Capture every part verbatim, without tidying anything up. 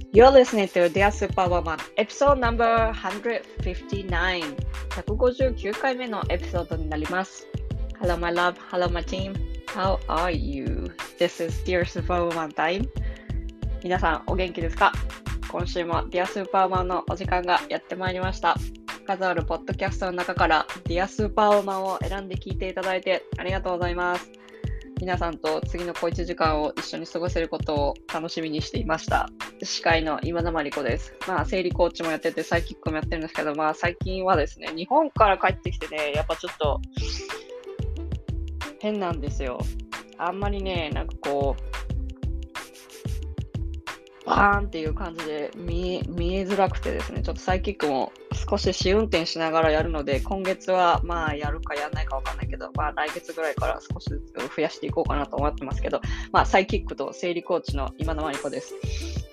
You're listening to Dear Superwoman Episode number one fifty-nine ひゃくごじゅうきゅうかいめのエピソードになります。Hello my love, hello my team, how are you? This is Dear Superwoman time. 皆さんお元気ですか？今週も Dear Superwoman のお時間がやってまいりました。数あるポッドキャストの中から Dear Superwoman を選んで聞いていただいてありがとうございます。皆さんと次の小いちじかんを一緒に過ごせることを楽しみにしていました。司会の今田真理子です。まあ、生理コーチもやってて、サイキックもやってるんですけど、まあ、最近はですね、日本から帰ってきてね、やっぱちょっと変なんですよ。あんまりね、なんかこう、バーンっていう感じで見え、見えづらくてですね、ちょっとサイキックも少し試運転しながらやるので、今月はまあやるかやらないかわかんないけど、まあ来月ぐらいから少しずつ増やしていこうかなと思ってますけど、まあサイキックと生理コーチの今田真理子です。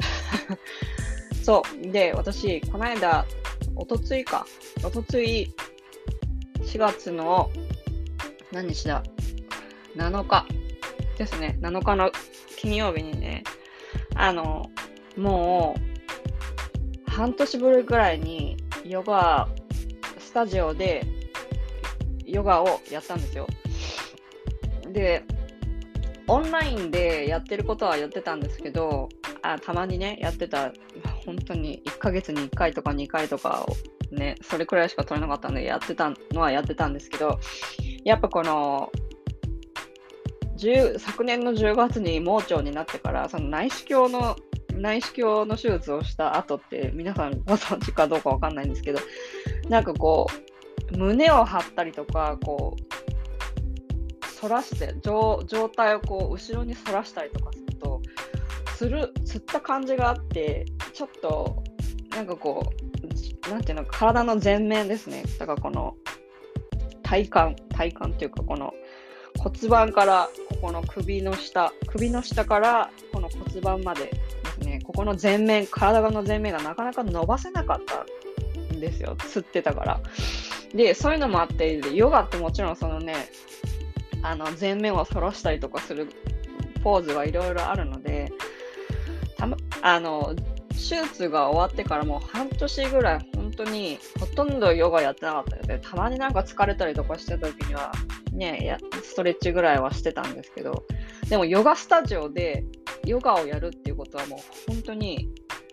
そう。で、私、この間、おとついか、おとついしがつの何日だなのかですね、なのかの金曜日にね、あの、もう半年ぶりぐらいにヨガスタジオでヨガをやったんですよ。で、オンラインでやってることはやってたんですけど、あたまにね、やってた、本当にいっかげつにいっかいとかにかいとかをね、それくらいしか取れなかったので、やってたのはやってたんですけど、やっぱこの、昨年のじゅうがつに盲腸になってから、その内視鏡の内視鏡の手術をした後って皆さんご存知かどうかわかんないんですけど、なんかこう胸を張ったりとか、こう反らして上、上体をこう後ろに反らしたりとかするとつるつった感じがあって、ちょっとなんかこうなんていうの、体の前面ですね。だからこの体幹体幹っていうか、この骨盤からここの首の下首の下からこの骨盤までですね、ここの前面、体の前面がなかなか伸ばせなかったんですよ、つってたから。で、そういうのもあって、ヨガってもちろんそのね、あの前面を反らしたりとかするポーズはいろいろあるので、たまあの手術が終わってからもう半年ぐらい本当にほとんどヨガやってなかったので、たまになんか疲れたりとかしてた時にはね、やストレッチぐらいはしてたんですけど、でもヨガスタジオでヨガをやるっていうことはもう本当に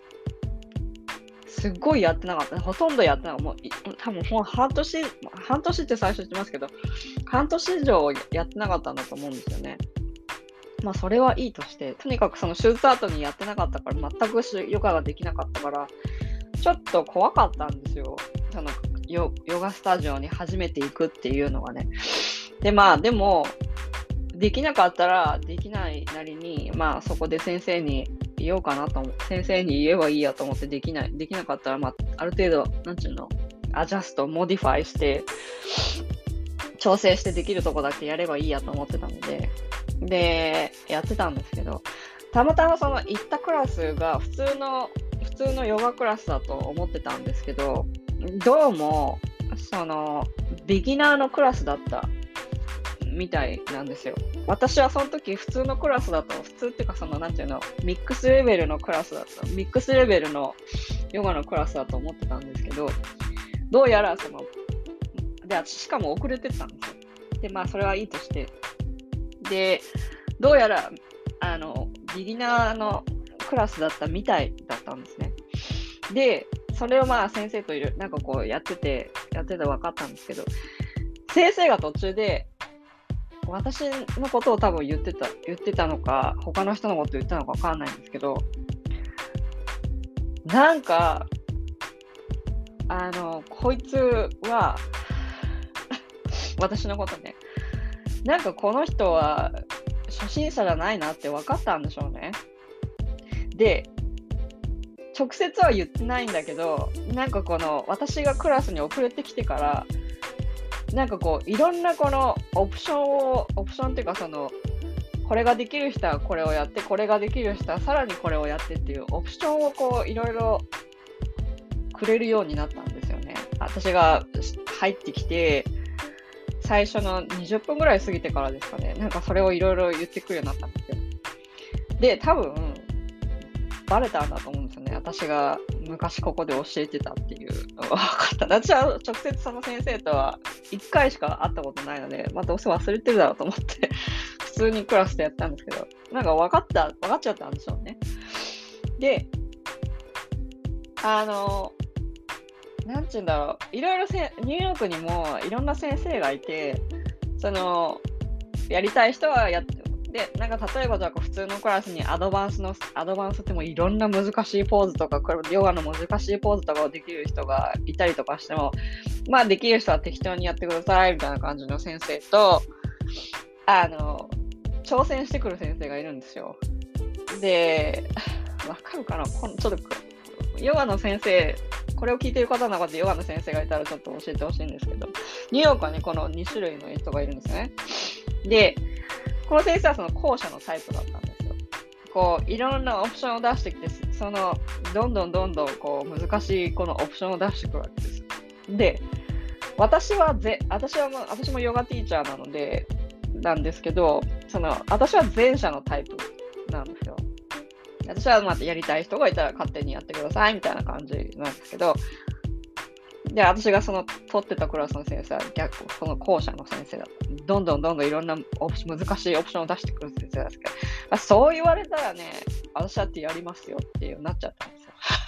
すっごいやってなかった。ほとんどやってなかった。もう多分もう半年、半年って最初言ってますけど、半年以上やってなかったんだと思うんですよね。まあそれはいいとして、とにかくその手術後にやってなかったから、全くヨガができなかったから、ちょっと怖かったんですよ。その ヨ, ヨガスタジオに初めて行くっていうのがね。で、まあでも、できなかったらできないなりに、まあそこで先生に言おうかなと思う。先生に言えばいいやと思って、できない。できなかったら、まあある程度、なんちゅうの、アジャスト、モディファイして、調整してできるとこだけやればいいやと思ってたので、で、やってたんですけど、たまたまその行ったクラスが普通の、普通のヨガクラスだと思ってたんですけど、どうも、その、ビギナーのクラスだったみたいなんですよ。私はその時普通のクラスだと、普通っていうかその、なんていうの、ミックスレベルのクラスだった、ミックスレベルのヨガのクラスだと思ってたんですけど、どうやらその、で、しかも遅れてたんですよ。で、まあそれはいいとして、で、どうやら、あの、ビギナーのクラスだったみたいだったんですね。で、それをまあ先生といる、なんかこうやってて、やってて分かったんですけど、先生が途中で、私のことを多分言ってた、言ってたのか、他の人のこと言ったのか分かんないんですけど、なんか、あの、こいつは、私のことね、なんかこの人は初心者じゃないなって分かったんでしょうね。で、直接は言ってないんだけど、なんかこの私がクラスに遅れてきてから、なんかこういろんなこのオプションを、オプションっていうかその、これができる人はこれをやって、これができる人はさらにこれをやってっていうオプションをこういろいろくれるようになったんですよね。私が入ってきて、最初のにじゅっぷんぐらい過ぎてからですかね、なんかそれをいろいろ言ってくるようになったんですよ。で、多分、バレたんだと思うんですよね。私が昔ここで教えてたっていうのが分かった。私は直接その先生とはいっかいしか会ったことないので、まあ、どうせ忘れてるだろうと思って普通にクラスでやったんですけど、なんか分かった分かっちゃったんでしょうね。で、あのなんていうんだろう、いろいろせニューヨークにもいろんな先生がいて、そのやりたい人はやってで、なんか例えばじゃあ普通のクラスにアドバンスのアドバンスってもいろんな難しいポーズとか、これヨガの難しいポーズとかをできる人がいたりとかしても、まあできる人は適当にやってくださいみたいな感じの先生と、あの挑戦してくる先生がいるんですよ。で、わかるかな、このちょっとヨガの先生、これを聞いている方の中でヨガの先生がいたらちょっと教えてほしいんですけど、ニューヨークはね、このに種類の人がいるんですよね。で、この先生はその後者のタイプだったんですよ。こういろんなオプションを出してきて、そのどんどんどんどんこう難しいこのオプションを出してくるわけです。で、私はぜ私はもう私もヨガティーチャーなのでなんですけど、その私は前者のタイプなんですよ。私はまたやりたい人がいたら勝手にやってくださいみたいな感じなんですけど、で、私がその取ってたクラスの先生は逆、その後者の先生だった。どんどんどんどんいろんなオプション難しいオプションを出してくる先生ですけど、まあ、そう言われたらね、私だってやりますよっていうなっちゃったんですよ。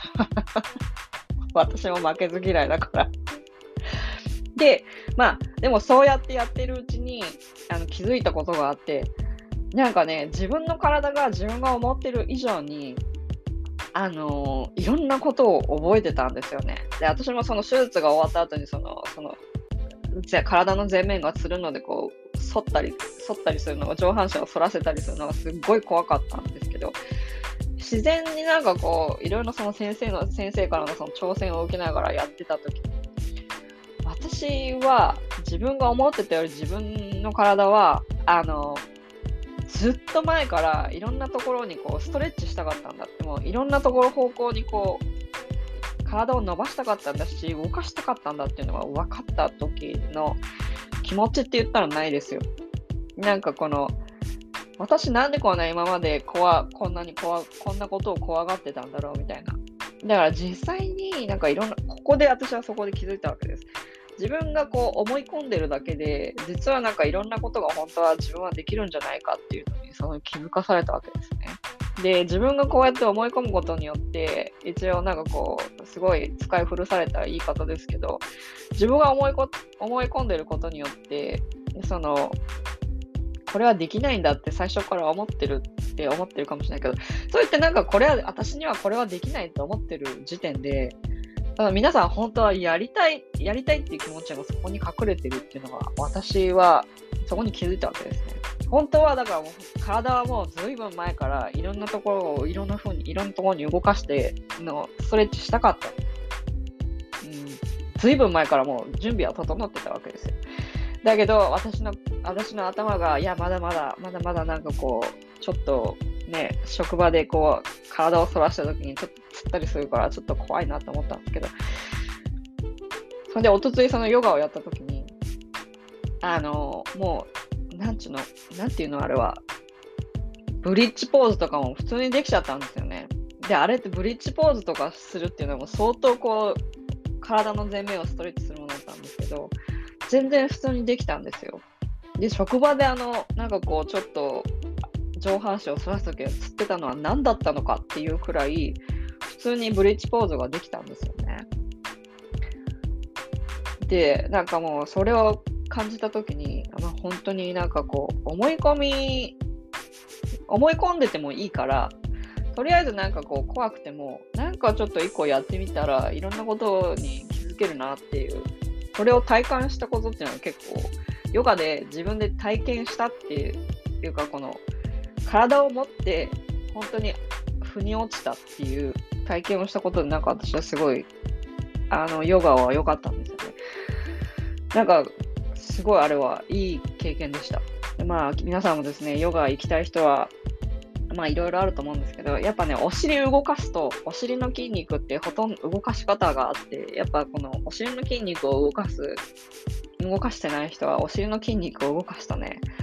私も負けず嫌いだから。で、まあ、でもそうやってやってるうちにあの気づいたことがあって、なんかね、自分の体が自分が思ってる以上に、あのー、いろんなことを覚えてたんですよね。で、私もその手術が終わった後にその、その、体の前面がつるのでこう反ったり反ったりするのが、上半身を反らせたりするのがすっごい怖かったんですけど、自然になんかこういろいろその先生の先生からのその挑戦を受けながらやってた時に、私は自分が思ってたより自分の体はあのずっと前からいろんなところにこうストレッチしたかったんだって、もういろんなところ方向にこう体を伸ばしたかったんだし、動かしたかったんだっていうのが分かった時の気持ちって言ったらないですよ。なんかこの私なんでこんな今まで怖こんなに怖こんなことを怖がってたんだろうみたいな。だから実際になんかいろんなここで私はそこで気づいたわけです。自分がこう思い込んでるだけで、実はなんかいろんなことが本当は自分はできるんじゃないかっていうのにその気づかされたわけですね。で、自分がこうやって思い込むことによって、一応なんかこうすごい使い古された言い方ですけど、自分が思いこ思い込んでることによって、そのこれはできないんだって最初から思ってるって思ってるかもしれないけど、そう言ってなんかこれは私にはこれはできないと思ってる時点で、ただ皆さん本当はやりたいやりたいっていう気持ちがそこに隠れてるっていうのが、私はそこに気づいたわけですね。本当はだからもう体はもうずいぶん前からいろんなところをいろんな風にいろんなところに動かしてのストレッチしたかった。うん、ずいぶん前からもう準備は整ってたわけですよ。だけど私の私の頭がいやまだまだまだまだなんかこうちょっとね、職場でこう体を反らした時にちょっとつったりするからちょっと怖いなと思ったんですけど、それでおとついそのヨガをやった時にあのもうなんちゅうのなんていうのあれはブリッジポーズとかも普通にできちゃったんですよね。で、あれってブリッジポーズとかするっていうのも相当こう体の前面をストレッチするものだったんですけど、全然普通にできたんですよ。で、職場であのなんかこうちょっと上半身を反らすときはつってたのは何だったのかっていうくらい普通にブリッジポーズができたんですよね。で、なんかもうそれを感じたときに、まあ、本当になんかこう思い込み思い込んでてもいいから、とりあえずなんかこう怖くてもなんかちょっと一個やってみたらいろんなことに気づけるなっていう、それを体感したことっていうのは結構ヨガで自分で体験したっていうか、この体を持って本当に腑に落ちたっていう体験をしたことで、なんか私はすごいあのヨガは良かったんですよね。なんかすごいあれはいい経験でした。で、まあ皆さんもですね、ヨガ行きたい人はまあいろいろあると思うんですけど、やっぱね、お尻動かすとお尻の筋肉ってほとんど動かし方があって、やっぱこのお尻の筋肉を動かす動かしてない人はお尻の筋肉を動かすとね、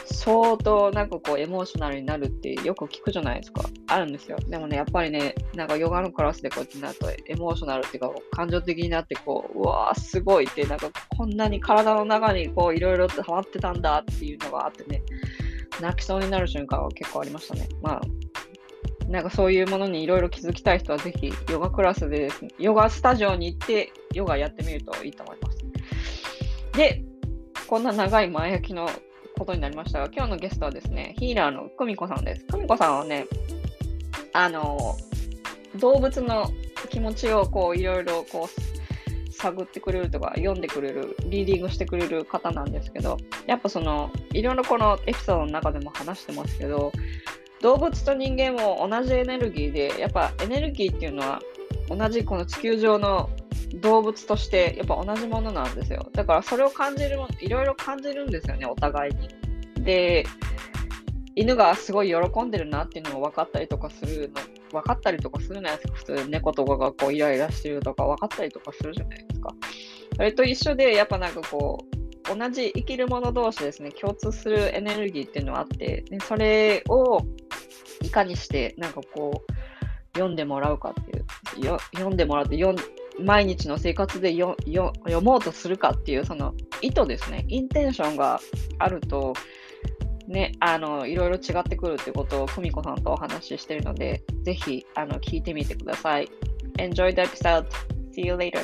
相当なんかこうエモーショナルになるってよく聞くじゃないですか。あるんですよ。でもね、やっぱりね、なんかヨガのクラスでこうやってなるとエモーショナルっていうか感情的になってこう、うわーすごいって、なんかこんなに体の中にこういろいろとハマってたんだっていうのがあってね、泣きそうになる瞬間は結構ありましたね。まあ、なんかそういうものにいろいろ気づきたい人はぜひヨガクラスでですね、ヨガスタジオに行ってヨガやってみるといいと思います。で、こんな長い前置きのことになりましたが、今日のゲストはですね、ヒーラーの久美子さんです。久美子さんはね、あの、動物の気持ちをこういろいろこう探ってくれるとか、読んでくれる、リーディングしてくれる方なんですけど、やっぱその、いろいろこのエピソードの中でも話してますけど、動物と人間も同じエネルギーで、やっぱエネルギーっていうのは同じこの地球上の動物としてやっぱ同じものなんですよ。だからそれを感じるも、いろいろ感じるんですよね、お互いに。で、犬がすごい喜んでるなっていうのも分かったりとかするの、分かったりとかするじゃないですか。普通猫とかがこうイライラしてるとか分かったりとかするじゃないですか。それと一緒で、やっぱなんかこう、同じ生きるもの同士ですね、共通するエネルギーっていうのはあって、でそれをいかにしてなんかこう読んでもらうかっていう、よ読んでもらって読ん毎日の生活でよよ読もうとするかっていうその意図ですね、インテンションがあるとね、あのいろいろ違ってくるってことを久美子さんとお話ししているので、ぜひあの聞いてみてください。Enjoy the episode. See you later.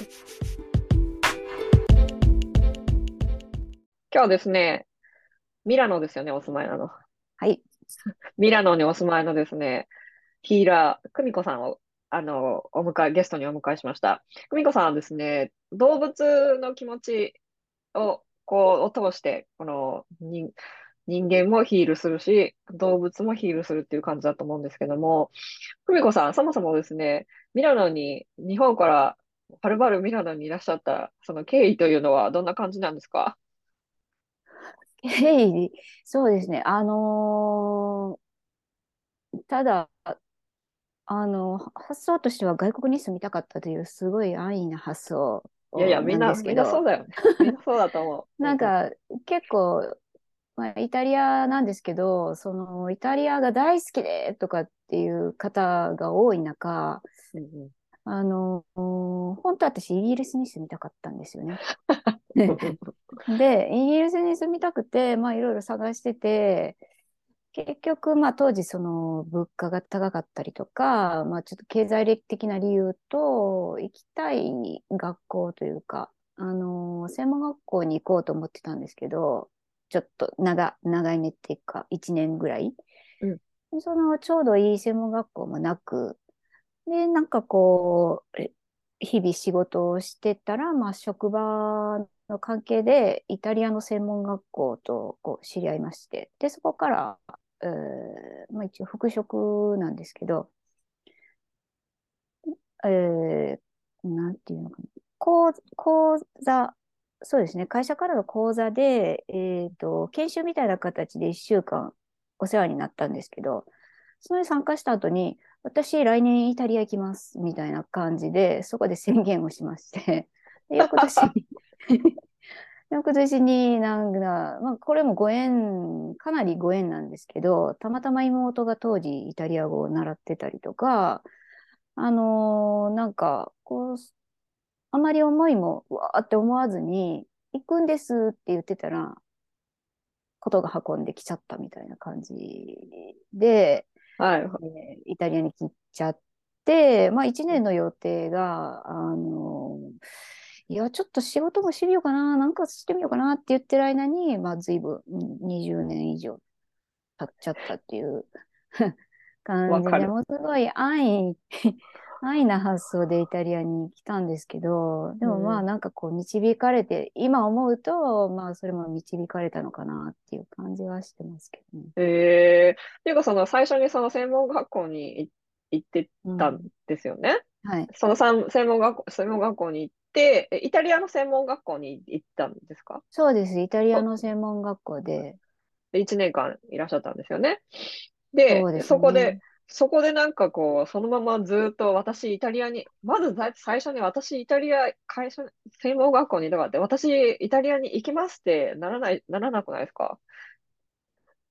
今日ですね、ミラノですよね、お住まいなの。 はい。 ミラノにお住まいのですね、ヒーラー、久美子さんを、あの、お迎え、ゲストにお迎えしました。久美子さんはですね、動物の気持ちを、こう、を通して、この、人、人間もヒールするし、動物もヒールするっていう感じだと思うんですけども、久美子さん、そもそもですね、ミラノに、日本からはるばるミラノにいらっしゃった、その経緯というのはどんな感じなんですか？ 経緯、そうですね。あのーただ、あの、発想としては外国に住みたかったというすごい安易な発想いやいや、みんな、 なんですみんなそうけど、 だよね。みんなそうだと思う。うんうん。 なんか結構、まあ、イタリアなんですけど、そのイタリアが大好きでとかっていう方が多い中、 うんうん。 あの、本当は私イギリスに住みたかったんですよね。で、イギリスに住みたくて、まあいろいろ探してて、結局、まあ当時その物価が高かったりとか、まあちょっと経済的な理由と、行きたい学校というか、あの、専門学校に行こうと思ってたんですけど、ちょっと長、長い目っていうか、いちねんぐらい。 うん。 そのちょうどいい専門学校もなく、で、なんかこう、え日々仕事をしてたら、まあ職場の関係でイタリアの専門学校とこう知り合いまして、で、そこから、えーまあ、一応復職なんですけど、えー、なんていうのかな、講、講座、そうですね、会社からの講座で、えっと、研修みたいな形でいっしゅうかんお世話になったんですけど、それに参加した後に、私、来年イタリア行きます、みたいな感じで、そこで宣言をしまして、で翌年に翌年になんか、まあ、これもご縁、かなりご縁なんですけど、たまたま妹が当時イタリア語を習ってたりとか、あのーなんか、こう、あまり思いも、うわーって思わずに、行くんですって言ってたら、ことが運んできちゃったみたいな感じで、 はい。 えーイタリアに来ちゃって、まあいちねんの予定が、あの、いや、ちょっと仕事もしてみようかな、なんかしてみようかなって言ってる間に、まあ随分うんにじゅうねん以上経っちゃったっていう感じで、 わかる。 もうすごい安易、安易な発想でイタリアに来たんですけど、でもまあうん。 なんかこう導かれて、今思うと、まあそれも導かれたのかなっていう感じはしてますけどね。 ええっていうか、その最初にその専門学校にい行ってたんうん。 ですよね。 はい。 そのさん専門学校、専門学校に行って、えイタリアの専門学校に行ったんですか？ そうです。イタリアお、 の専門学校で、 で、いちねんかんいらっしゃったんですよね。で、 そうですね。 そこで、そこでなんかこう、そのままずっと私イタリアに、まずざ最初に私イタリア、会社、専門学校にいたからって、私イタリアに行きますってならない、ならなくないですか？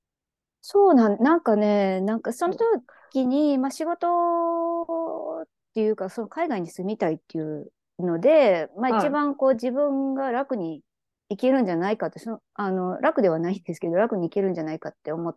そうなん、なんかね、なんかそのうん。 時に、まあ、仕事っていうか、その海外に住みたいっていうので、まあ、一はい。 番こう自分が楽に行けるんじゃないかって、その、あの、楽ではないんですけど、楽に行けるんじゃないかって思って、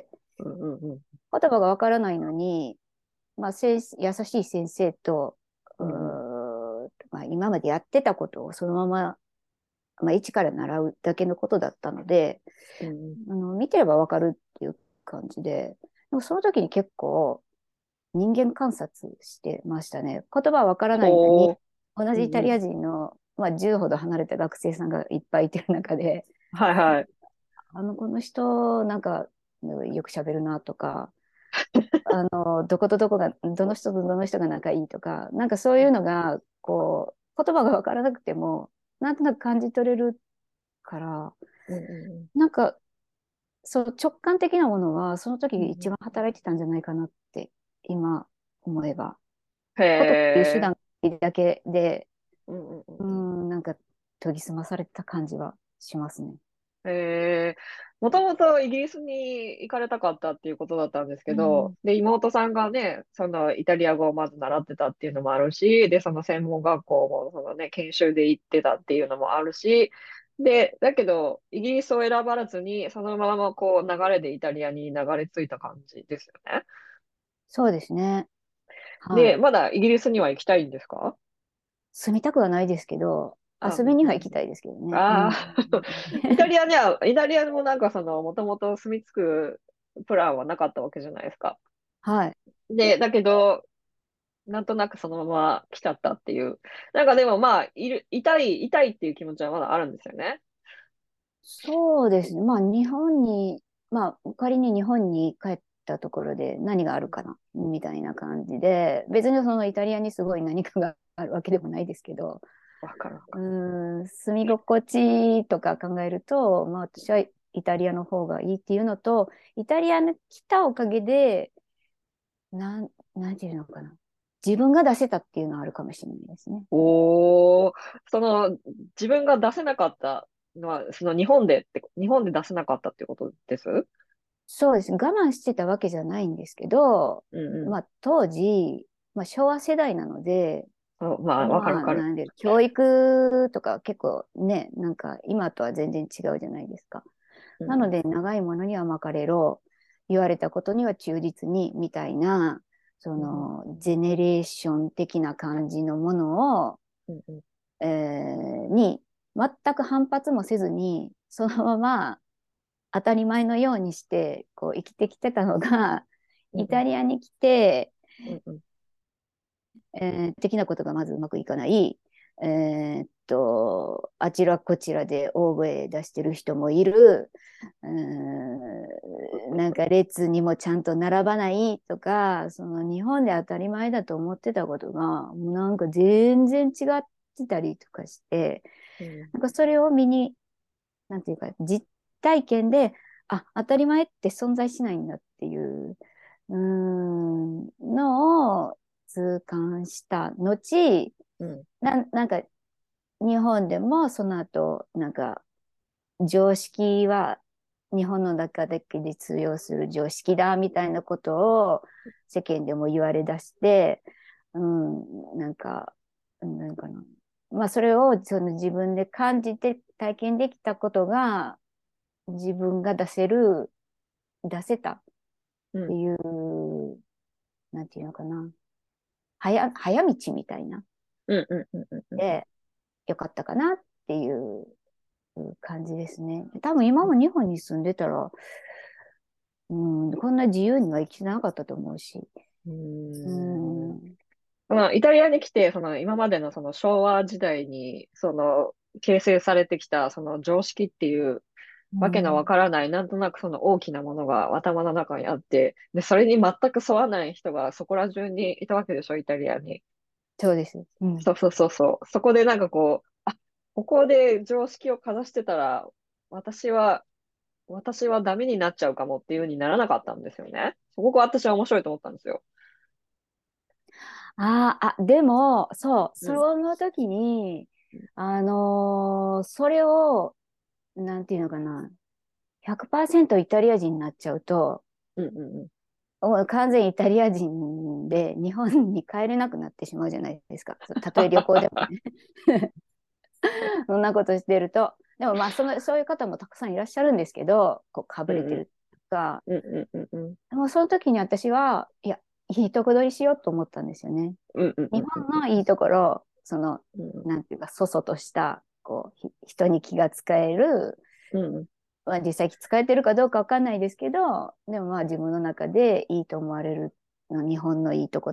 うんうんうん。 言葉がわからないのに、まあ、先生優しい先生と、ううんうん。 ーまあ、今までやってたことをそのまま、まあ、一から習うだけのことだったので、 うんうん。 あの見てればわかるっていう感じで、でもその時に結構人間観察してましたね。言葉はわからないのに、 ほ同う。うんうん。 じイタリア人の、まあ、じゅうほど離れた学生さんがいっぱいいてる中で、 はいはい。 あの、この人、なんか、よく喋るなとか、あの、どことどこが、どの人とどの人が仲いいとか、なんかそういうのが、こう、言葉がわからなくても、なんとなく感じ取れるから、 うんうんなんか、そう直感的なものは、その時うん。うん一番働いてたんじゃないかなって、今思えば。 へ言葉っていう手え。 段だけで、 うんうんうんううん。 ん、なんか研ぎ澄まされた感じはしますね。 えー、もともとイギリスに行かれたかったっていうことだったんですけど、 うん、 で、妹さんがね、そのイタリア語をまず習ってたっていうのもあるし、で、その専門学校もそのね、研修で行ってたっていうのもあるし、で、だけど、イギリスを選ばずに、そのままこう流れでイタリアに流れ着いた感じですよね。 そうですね。はで、 い。 まだイギリスには行きたいんですか？ 住みたくはないですけど、 あ、 遊びには行きたいですけどね。うあん。 あ、イタリアには、イタリアもなんかその、もともと住み着くプランはなかったわけじゃないですか。 はい。 で、だけど、なんとなくそのまま来ちゃったっていう。なんかでもまあ、いる、痛い、痛いっていう気持ちはまだあるんですよね。 そうですね。まあ、日本に、まあ、仮に日本に帰ったところで何があるかな、みたいな感じで、別にそのイタリアにすごい何かがあるわけでもないですけど、 わかるわうかーん、住み心地とか考えると、まあ、私はイタリアの方がいいっていうのと、イタリアに来たおかげで、なん、なんていうのかな。自分が出せたっていうのはあるかもしれないですね。 る。おー、その、自分が出せなかったのは、その日本でって、日本で出せなかったっていうことです？ そうですね。我慢してたわけじゃないんですけど、 うんうん。 まあ、当時、まあ、昭和世代なので、 そうまあ、わかるまあ、 わかる。 なんで、教育とか結構ね、なんか今とは全然違うじゃないですか。 うんなので、長いものには巻かれろ、言われたことには忠実に、みたいな、そうんの、ゼネレーション的な感じのものを、 うんうんえーに、全く反発もせずに、そのまま当たり前のようにして、こう、生きてきてたのが、イタうんリアに来て、 うんうんえー的なことがまずうまくいかない。えーっと、あちらこちらで大声出してる人もいる。うーん、なんか列にもちゃんと並ばないとか、その日本で当たり前だと思ってたことが、もうなんか全然違ってたりとかして、 うんなんかそれを見に、なんていうか、実体験で、あ、当たり前って存在しないんだっていう、うーん、のを痛感した後、 うんな、なんか日本でもその後、なんか常識は日本の中だけで通用する常識だみたいなことを世間でも言われ出して、うん、なんか、なんかな。まあそれをその自分で感じて体験できたことが自分が出せる、出せたっうんていう、なんていうのかな。早、早道みたいな。 うんうんうんうんうんで、よかったかなっていう感じですね。多分今も日本に住んでたら、うん、こんな自由には生きてなかったと思うし。 ううん。うーん。 ん、 そのイタリアに来て、その今までのその昭和時代に、その形成されてきたその常識っていううわけのわん、 からない、なんとなくその大きなものが頭の中にあって、で、それに全く沿わない人がそこら中にいたわけでしょ、イタリアに。 そうです。うん、 そうそうそうそう。そこでなんかこう、あ、ここで常識をかざしてたら、私は、私はダメになっちゃうかもっていう風にならなかったんですよね。そこが私は面白いと思ったんですよ。 あーあ、でも、そう、 うん。 その時に、あのーそれを、なんていうのかな。 ひゃくパーセントイタリア人になっちゃうと、 うんうんうん。 もう完全イタリア人で日本に帰れなくなってしまうじゃないですか。たとえ旅行でもね。そんなことしてると。でもまあその、そういう方もたくさんいらっしゃるんですけど、こうかぶうんうん。 れてるとか、 うんうんうんうん。 でもその時に私は、いや、いいとこ取りしようと思ったんですよね。 うんうんう日んうん本のいいところ、その、 うんなんていうか、そそとした、こう、ひ人に気が使える、 うんうんまあ、実際使えてるかどうかわかんないですけど、でもまあ自分の中でいいと思われるの日本のいいとこと、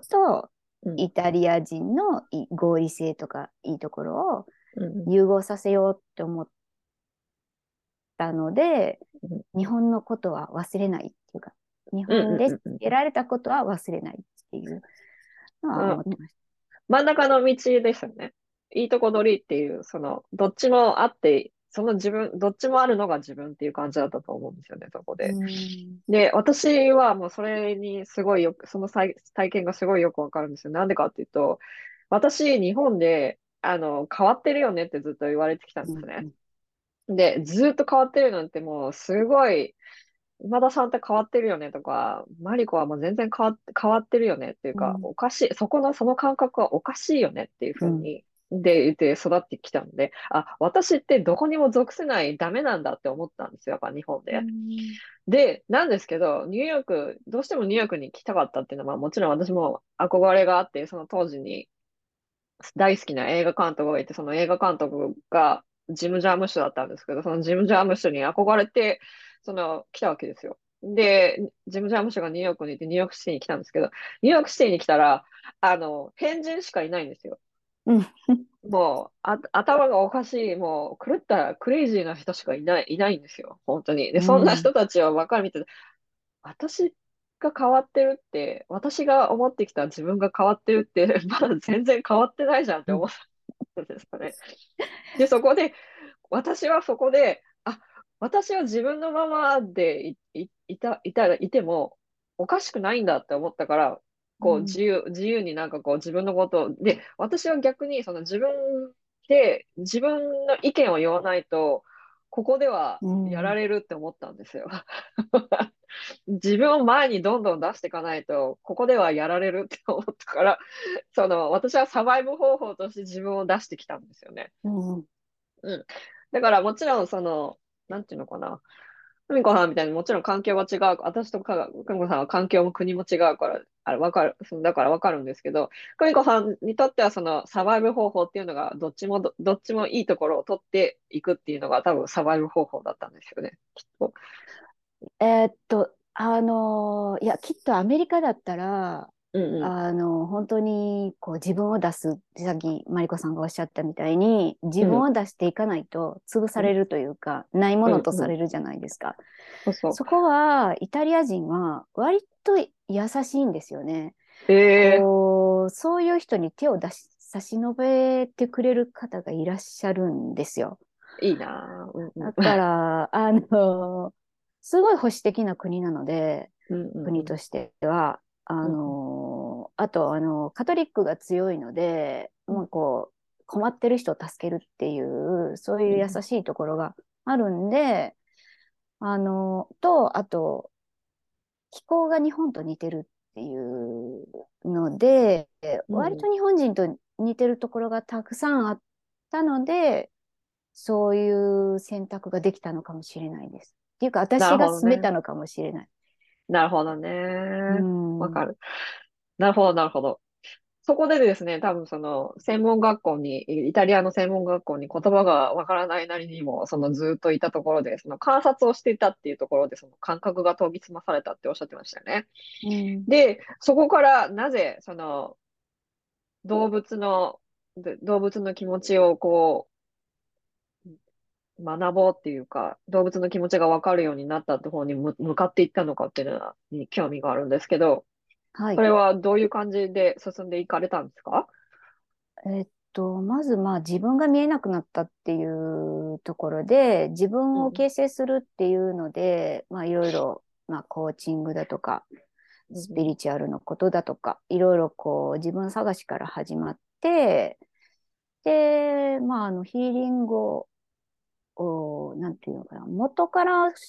うんイタリア人のい合理性とかいいところをうん融合させようって思ったので、 うん日本のことは忘れないっていうか、日うん本でうんうん得られたことは忘れないっていうのは思ってまし真ん中の道ですよね。いいとこ取りっていう、その、どっちもあって、その自分、どっちもあるのが自分っていう感じだったと思うんですよね、そこた。うで。 ん。 で、私はもうそれにすごいよく、その体体験がすごいよくわかるんですよ。なんでかっていうと、私、日本で、あの、変わってるよねってずっと言われてきたんですね。 うん。 で、ずっと変わってるなんてもう、すごい、今田さんって変わってるよねとか、マリコはもう全然変わって、変わってるよねっていうか、 うん。 おかしい、そこのその感覚はおかしいよねっていううん。 ふうに、で言って育ってきたので、あ、私ってどこにも属せないダメなんだって思ったんですよ、やっぱ日本うで。 ん。 で、なんですけど、ニューヨーク、どうしてもニューヨークに来たかったっていうのは、まあもちろん私も憧れがあって、その当時に大好きな映画監督がいて、その映画監督がジム・ジャームッシュだったんですけど、そのジム・ジャームッシュに憧れて、その、来たわけですよ。で、ジム・ジャームッシュがニューヨークにいて、ニューヨークシティに来たんですけど、ニューヨークシティに来たら、あの、変人しかいないんですよ。 うん。 もう、あ、頭がおかしい、もう、狂った、クレイジーな人しかいない、いないんですよ。本当に。で、そんなうん。 人たちを分かるみて、私が変わってるって、私が思ってきた自分が変わってるって、まだ全然変わってないじゃんって思ったんですかね。で、そこで、私はそこで、あ、私は自分のままでい、い、いた、いたら、いてもおかしくないんだって思ったから、こう、 うん。 自由、自由になんかこう、自分のことを、で、私は逆に、その自分で、自分の意見を言わないと、ここではうやらん。 れるって思ったんですよ。自分を前にどんどん出していかないと、ここではやられるって思ったから、その、私はサバイブ方法として自分を出してきたんですよね。 うん。 うん。だからもちろん、その、なんていうのかな。久美子さんみたいにもちろん環境は違う。私とか、久美子さんは環境も国も違うから、あれ、わかる、そのだからわかるんですけど、久美子さんにとってはそのサバイブ方法っていうのが、どっちもど、どっちもいいところを取っていくっていうのが多分サバイブ方法だったんですよね。きっと。 えーっと、あのいや、きっとアメリカだったら、 うんうん。 あの、本当にこう自分を出す、さっきマリコさんがおっしゃったみたいに、自分うん。 を出していかないと潰さうん。 れるというか、ないものとうんうん。 されるじゃないですか。 そうそそこは、イタリア人は割と優しいんですよね。 う。ええこう、そういう人に手を出し、差し伸べてくれる方がいらっしゃるんですよ。 ー、いいなぁ。うんうん。 だから、あの、すごい保守的な国なので、 うんうんうん。 国としては、あうんの、あと、あの、カトリックが強いので、 うんもうこう、困ってる人を助けるっていう、そういう優うんしいところがあるんで、あの、と、あと、気候が日本と似てるっていうので、割うんと日本人と似てるところがたくさんあったので、そういう選択ができたのかもしれないです。っていうか、 なる私がほどね。 進めたのかもしれない。 なるほどうね。わん。 かる。なるほど、なるほど。そこでですね、多分その、専門学校に、イタリアの専門学校に言葉がわからないなりにも、そのずっといたところで、その観察をしていたっていうところで、その感覚が研ぎ澄まされたっておっしゃってましたよね。 うん。 で、そこからなぜ、その、動物の、で動物の気持ちをこう、学ぼうっていうか、動物の気持ちがわかるようになったって方に向向かっていったのかっていうのは、に興味があるんですけど、 はい。 それはどういう感じで進んでいかれたんですか？ えっと、まず、まあ、自分が見えなくなったっていうところで、自分をうん、 形成するっていうので、まあ、いろいろ、まあ、コーチングだとか、 うん、 スピリチュアルのことだとか、いろいろこう、自分探しから始まって、で、まあ、あの、ヒーリングを、おなんていうのかな、元から知っ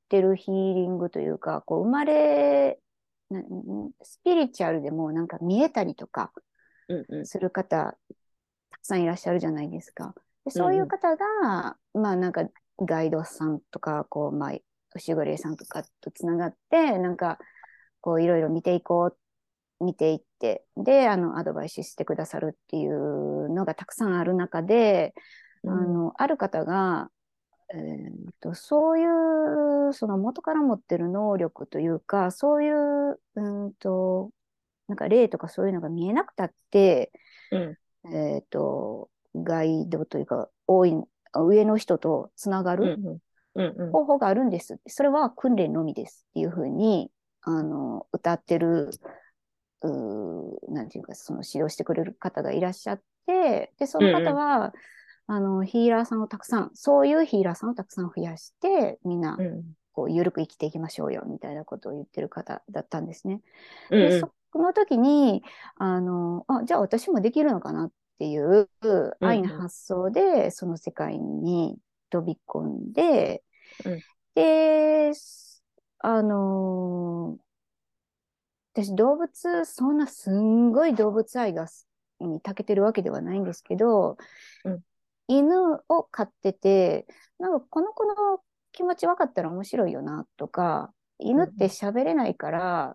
ってるヒーリングというか、こう生まれ、なスピリチュアルでもなんか見えたりとかうんうん。 する方、たくさんいらっしゃるじゃないですか。で、そういううんうん。 方が、まあなんかガイドさんとか、こう、まあ、牛暮さんとかとつながって、なんか、こう、いろいろ見ていこう、見ていって、で、あの、アドバイスしてくださるっていうのがたくさんある中で、 うん。 あの、ある方が、えーと、そういう、その元から持ってる能力というか、そういう、うんと、なんか霊とかそういうのが見えなくたって、 うん。 えっと、ガイドというか、多い、上の人とつながるうんうん。うんうん。 方法があるんです。それは訓練のみですっていうふうに、あの、歌ってる、うなんていうか、その指導してくれる方がいらっしゃって、で、その方うんは、あの、ヒーラーさんをたくさん、そういうヒーラーさんをたくさん増やして、みんな、 うん。 こう、緩く生きていきましょうよ、みたいなことを言ってる方だったんですね。で、 うんうん。 その時に、あの、あ、じゃあ私もできるのかなっていううん安易な発想で、その世界に飛び込んで、 うん。 で、あの、私動物、そんなすんごい動物愛がに長けてるわけではないんですけど、 うん。 犬を飼ってて、なんかこの子の気持ち分かったら面白いよなとか、犬って喋れないから、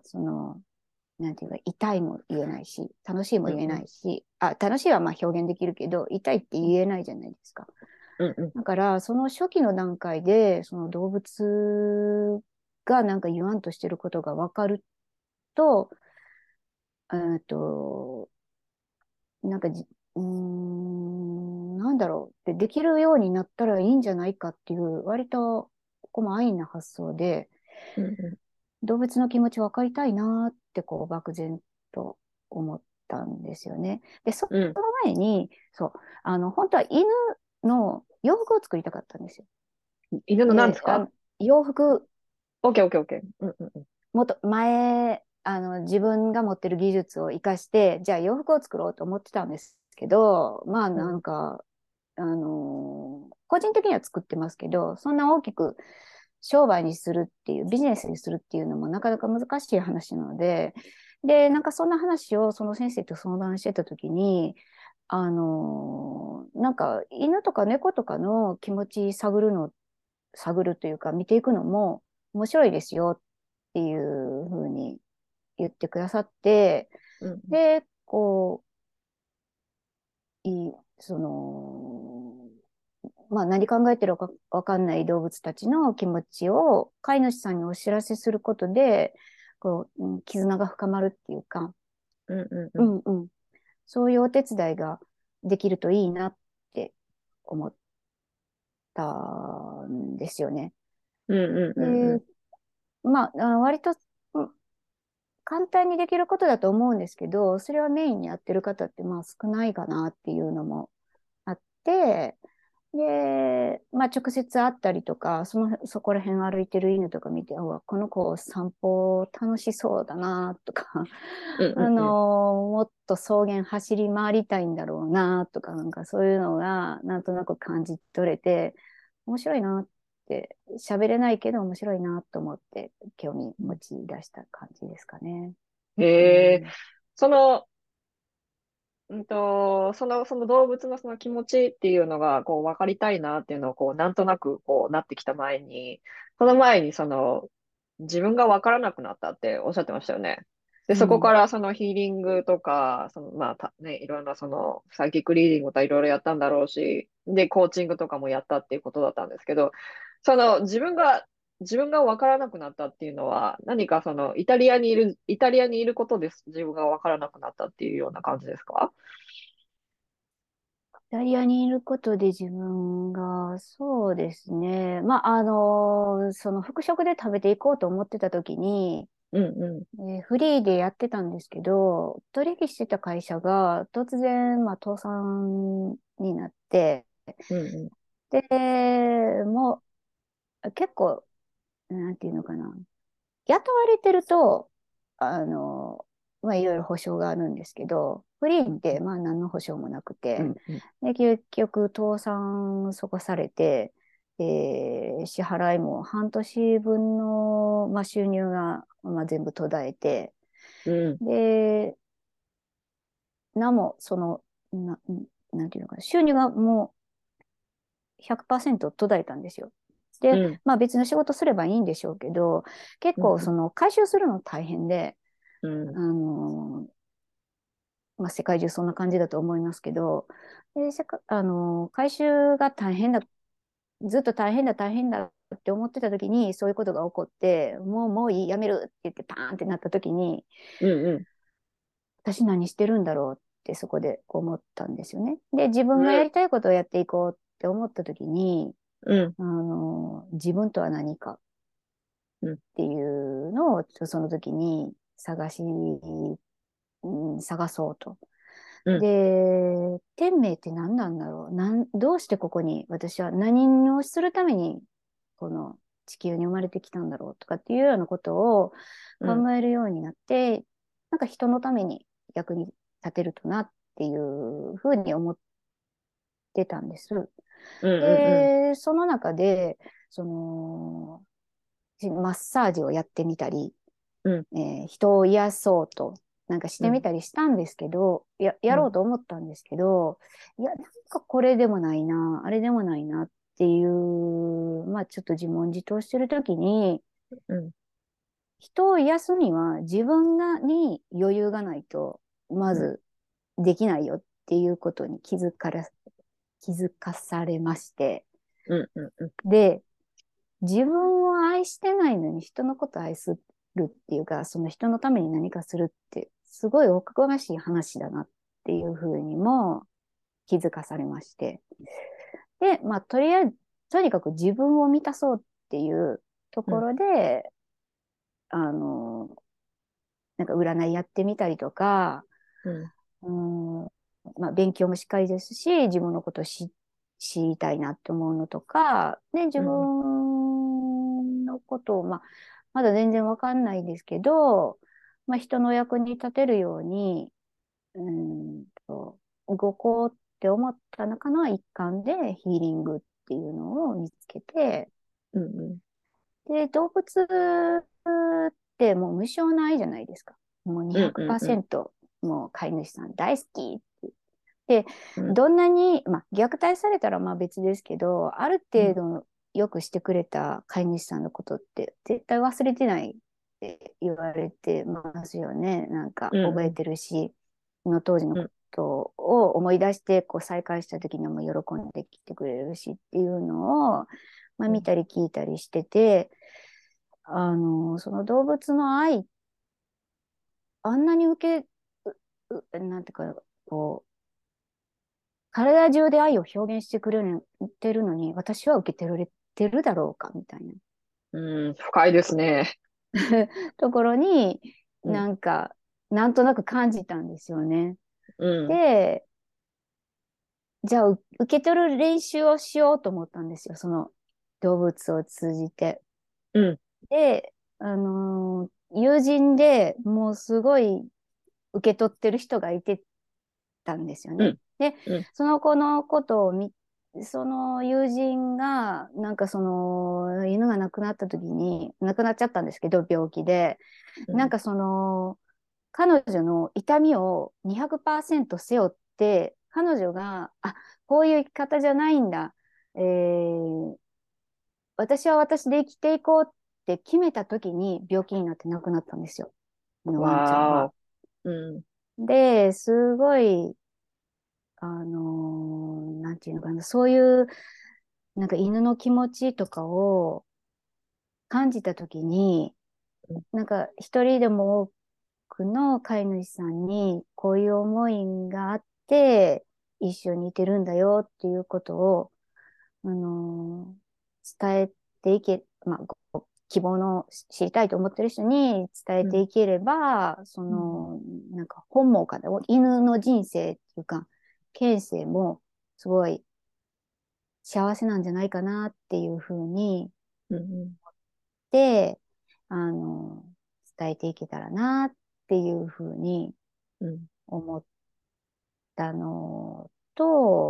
その、なんていうか、痛いも言えないし、楽しいも言えないし、あ、楽しいはまあ表現できるけど、痛いって言えないじゃないですか。 うんうん。 だから、その初期の段階で、その動物がなんか言わんとしてることが分かると、えっと、なんかじ、うーん、なんだろうってできるようになったらいいんじゃないかっていう、割と、ここも安易な発想で、 うんうん。 動物の気持ち分かりたいなって、こう、漠然と思ったんですよね。で、そうん。 その前に、そう、あの、本当は犬の洋服を作りたかったんですよ。 犬の何でで、 すか？ あの、洋服、 オッケーオッケーオッケー。うんうんうん。 もっと前、あの、自分が持ってる技術を生かして、じゃあ洋服を作ろうと思ってたんですけど、まあうんなんか、あのー個人的には作ってますけど、そんな大きく商売にするっていう、ビジネスにするっていうのもなかなか難しい話なので、で、なんかそんな話をその先生と相談してた時に、あのーなんか犬とか猫とかの気持ち探るの、探るというか見ていくのも面白いですよっていうふうに言ってくださって、 うんで、こう、いい、その、まあ何考えてるかわかんない動物たちの気持ちを飼い主さんにお知らせすることで、こう、うん絆が深まるっていうか、 うんうんうん。 うんうん、そういうお手伝いができるといいなって思ったんですよね。 うんうんうんうで、 ん。 まあ、あ割と、うん簡単にできることだと思うんですけど、それはメインにやってる方ってまあ少ないかなっていうのもあって、で、まあ直接会ったりとか、その、そこら辺歩いてる犬とか見て、うわ、この子散歩楽しそうだなとか、 うんあうんうん。 のもっと草原走り回りたいんだろうなとか、なんかそういうのがなんとなく感じ取れて、面白いなって、喋れないけど面白いなと思って興味持ち出した感じですかね。 へえ。 うん。 その、うんと、その、その動物のその気持ちっていうのが、こう、分かりたいなっていうのを、こう、なんとなく、こう、なってきた前に、その前に、その、自分が分からなくなったっておっしゃってましたよね。で、そこかうん。 ら、そのヒーリングとか、その、まあ、たね、いろんな、その、サイキックリーディングとかいろいろやったんだろうし、で、コーチングとかもやったっていうことだったんですけど、その、自分が、自分が分からなくなったっていうのは、何かその、イタリアにいる、イタリアにいることです。自分が分からなくなったっていうような感じですか？ イタリアにいることで自分が、そうですね。まあ、あの、その副職で食べていこうと思ってた時に、 うんうえーフリーでやってたんですけど、取引してた会社が突然、まあ、倒産になって、 ん。うんうん。 で、もう結構、なんていうのかな。雇われてると、あの、まあ、いろいろ保証があるんですけど、フリーって、まあ、何の保証もなくて、 うんうん。 で、結局、倒産そこされて、 えー支払いも半年分の、まあ、収入が、まあ、全部途絶えて、 うん。 で、なも、その、な、なんていうのかな、収入がもうひゃくパーセント途絶えたんですよ。で、 うん。 まあ別の仕事すればいいんでしょうけど、結うん。 構その回収するの大変で、 うん。 あのまあ、世界中そんな感じだと思いますけど、で、せか、あの回収が大変だ、ずっと大変だ、大変だって思ってた時に、そういうことが起こって、もう、もういい、やめるって言ってパーンってなった時に、 うん。うん。 私何してるんだろうってそこで思ったんですよね。で、自分がやうん。 りたいことをやっていこうって思った時に、 うん。 あの、自分とは何かっうん。 ていうのを、その時に探し、うん、探そうと。 うん。 で、天命って何なんだろう。なん、どうしてここに、私は何をするために、この地球に生まれてきたんだろうとかっていうようなことをうん。 考えるようになって、なんか人のために役に立てるとなっていうふうに思ってたんです。 うん。うん。 で、その中で、その、マッサージをやってみたり、 うん。 えー人を癒そうと、なんかしうん。 てみたりしたんですけど、や、やうん。 ろうと思ったんですけど、いや、なんかこれでもないな、あれでもないなっていう、まあちょっと自問自答してるときに、 うん。 人を癒すには自分がに余裕がないと、まずできないよっていうことに気づかれ、気づかされまして、 うん。うん。うん。 で、自分を愛してないのに人のことを愛するっていうか、その人のために何かするって、すごいおこがましい話だなっていうふうにも気づかされまして。で、まあ、とりあえず、とにかく自分を満たそうっていうとうん。 ころで、あの、なんか占いやってみたりとか、 うん。 うん、まあ、勉強もしっかりですし、自分のことを知、知りたいなって思うのとか、で、自うん。 分のことを、まあ、まだ全然わかんないですけど、まあ、人の役に立てるように、うんと、動こうって思った中の一環でヒーリングっていうのを見つけて、 うん。 で、動物ってもう無償の愛じゃないですか。もううん。うん。 にひゃくパーセントもう飼い主さん大好きってで、 うん。 どんなに、まあ、虐待されたらまあ別ですけど、あるうん。 程度よくしてくれた飼い主さんのことって絶対忘れてないって言われてますよね。なんか覚えてるし、その当時のことを思い出してこう再会した時にも喜んできてくれるしっていうのを、まあ、見たり聞いたりしてて、あの、その動物の愛、あんなに受け、ううなんていうか、こう、体中で愛を表現してくれてるのに、私は受け取れてるだろうかみたいなうん。深いですね。 ところに、 うん。 なんか、なんとなく感じたんですよね。 うん。 で、じゃあ、う受け取る練習をしようと思ったんですよ。その動物を通じて。 うん。 で、あのー友人でもうすごい受け取ってる人がいてたんですよね。 うん。 で、 うん。 その子のことを見、その友人が、なんかその犬が亡くなった時に、亡くなっちゃったんですけど、病気で、 うん。 なんかその、彼女の痛みをにひゃくパーセント背負って、彼女が、あ、こういう生き方じゃないんだ。えー私は私で生きていこうって決めた時に病気になって亡くなったんですよ。このワンちゃんは。 わーお。うん。 で、すごい、あのーなんていうのかな、そういう、なんか犬の気持ちとかを感じたときに、なんか一人でも多くの飼い主さんに、こういう思いがあって、一緒にいてるんだよっていうことを、あのー伝えていけ、まあ、ご希望の知りたいと思ってる人に伝えうん。 ていければ、そうん。 の、なんか本望かな、犬の人生っていうか、犬生もすごい幸せなんじゃないかなっていうふうに、 うん。 で、あの、伝えていけたらなっていうふうにうん。 思ったのと、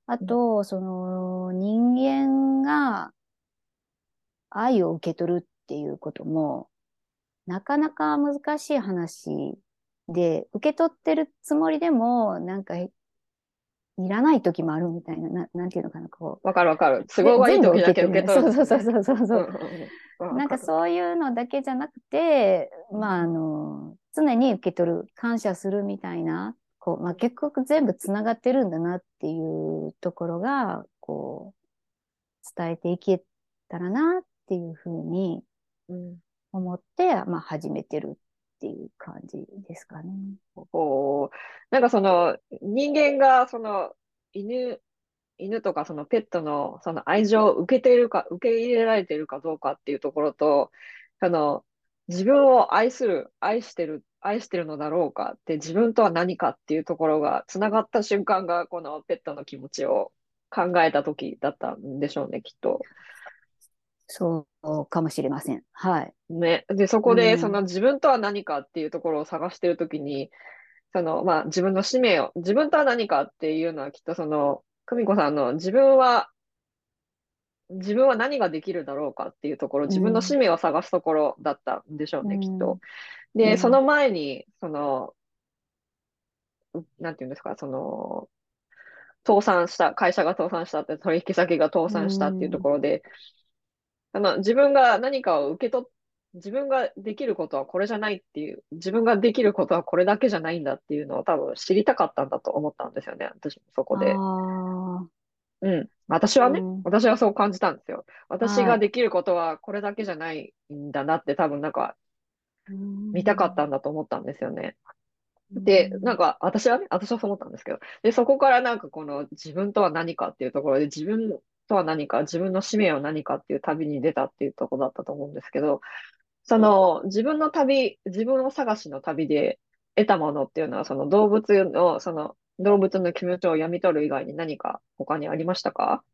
あうんと、その人間が愛を受け取るっていうことも、なかなか難しい話で、受け取ってるつもりでも、なんかいらない時もあるみたいな、な、なんていうのかな、こわかるわかる。都う。で、 合がいい全部時だけ受け受け取れない。そうそうそう取るのとね。 そうそうそう。 うんうんうん。わなんかかる。 そういうのだけじゃなくて、まあ、あうんの、常に受け取る、感謝するみたいな、こう、まあ、結局全部つながってるんだなっていうところが、こう、伝えていけたらなっていうふうにうん思って、まあ、始めてるっていう感じですかね。 こう、なんかその人間がその犬、犬とかそのペットのその愛情を受けているか、受け入れられているかどうかっていうところと、その自分を愛する、愛してる、愛してるのだろうかって自分とは何かっていうところがつながった瞬間がこのペットの気持ちを考えた時だったんでしょうね、きっと。 そうかもしれません。はい。 ね。で、そこでそうん。 の自分とは何かっていうところを探してる時に、その、まあ、自分の使命を、自分とは何かっていうのはきっとその、久美子さんの自分は、自分は何ができるだろうかっていうところ、自分の使うん。 命を探すところだったんでしょうね、きっうん。 と。で、そうん。 の前に、その、うなんていうんですか、その、倒産した、会社が倒産したって、取引先が倒う産したっていうとん。 ころで、あの、自分が何かを受け取っ、自分ができることはこれじゃないっていう、自分ができることはこれだけじゃないんだっていうのを多分知りたかったんだと思ったんですよね、私もそこあで。 あ。 うん。私はね、 うん。 私はそう感じたんですよ。私はい。 ができることはこれだけじゃないんだなって多分なんかう見たかったん。 んだと思ったんですよね。 うで、なんん。 か私はね、私はそう思ったんですけど、で、そこからなんかこの自分とは何かっていうところで自分とは何か、自分の使命は何かっていう旅に出たっていうところだったと思うんですけど、その自分の旅、自分を探しの旅で得たものっていうのはその動物の、その動物の気持ちを読み取る以外に何か他にありましたか？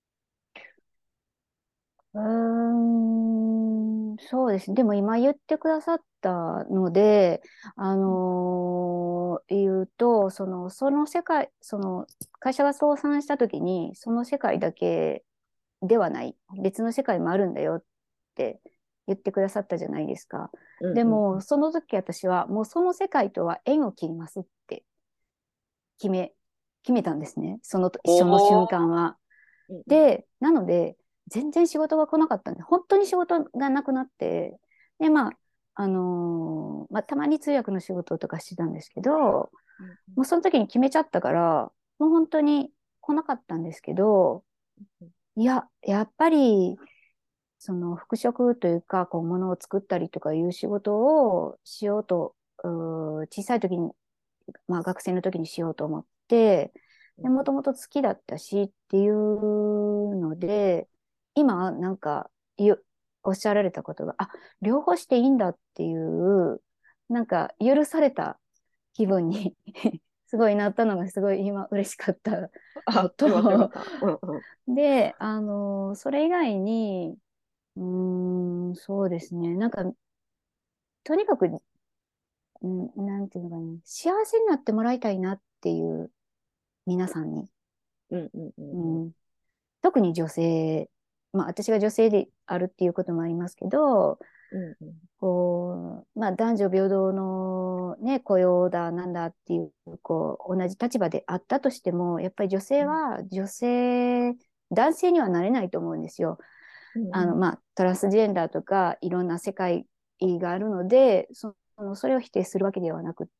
うーん、そうですね。でも今言ってくださったので、あのー言うと、その、その世界、その、会社が倒産した時に、その世界だけではない、別の世界もあるんだよって言ってくださったじゃないですか。 うんでも、 うんその時私は、もうその世界とは縁を切りますって決め、決めたんですね。その、 おその瞬ー。 間は。 うんうんで、なので、全然仕事が来なかったんで、本当に仕事がなくなって、で、まあ、あのーまあ、たまに通訳の仕事とかしてたんですけど、 うんもうその時に決めちゃったから、もう本当に来なかったんですけど、いや、やっぱり、その服飾というか、こう、物を作ったりとかいう仕事をしようと、うー小さい時に、まあ、学生の時にしようと思って、で、もともと好きだったしっていうので、今、なんか、ゆおっしゃられたことが、あ、両方していいんだっていう、なんか、許された気分にすごいなったのが、すごい今、嬉しかったのあ、よかったよかっと、 た。うんうん。 で、あの、それ以外に、うーん、そうですね、なんか、とにかく、うん、なんていうのかな、幸せになってもらいたいなっていう、皆さんに。 うんうんううんうん。 ん、特に女性、まあ私が女性であるっていうこともありますけど、 うんうんこう、まあ男女平等のね、雇用だなんだっていう、こう、同じ立場であったとしても、やっぱり女性は女性、男性にはなれないと思うんですよ。あの、 うんまあトランスジェンダーとかいろんな世界があるので、その、それを否定するわけではなくって、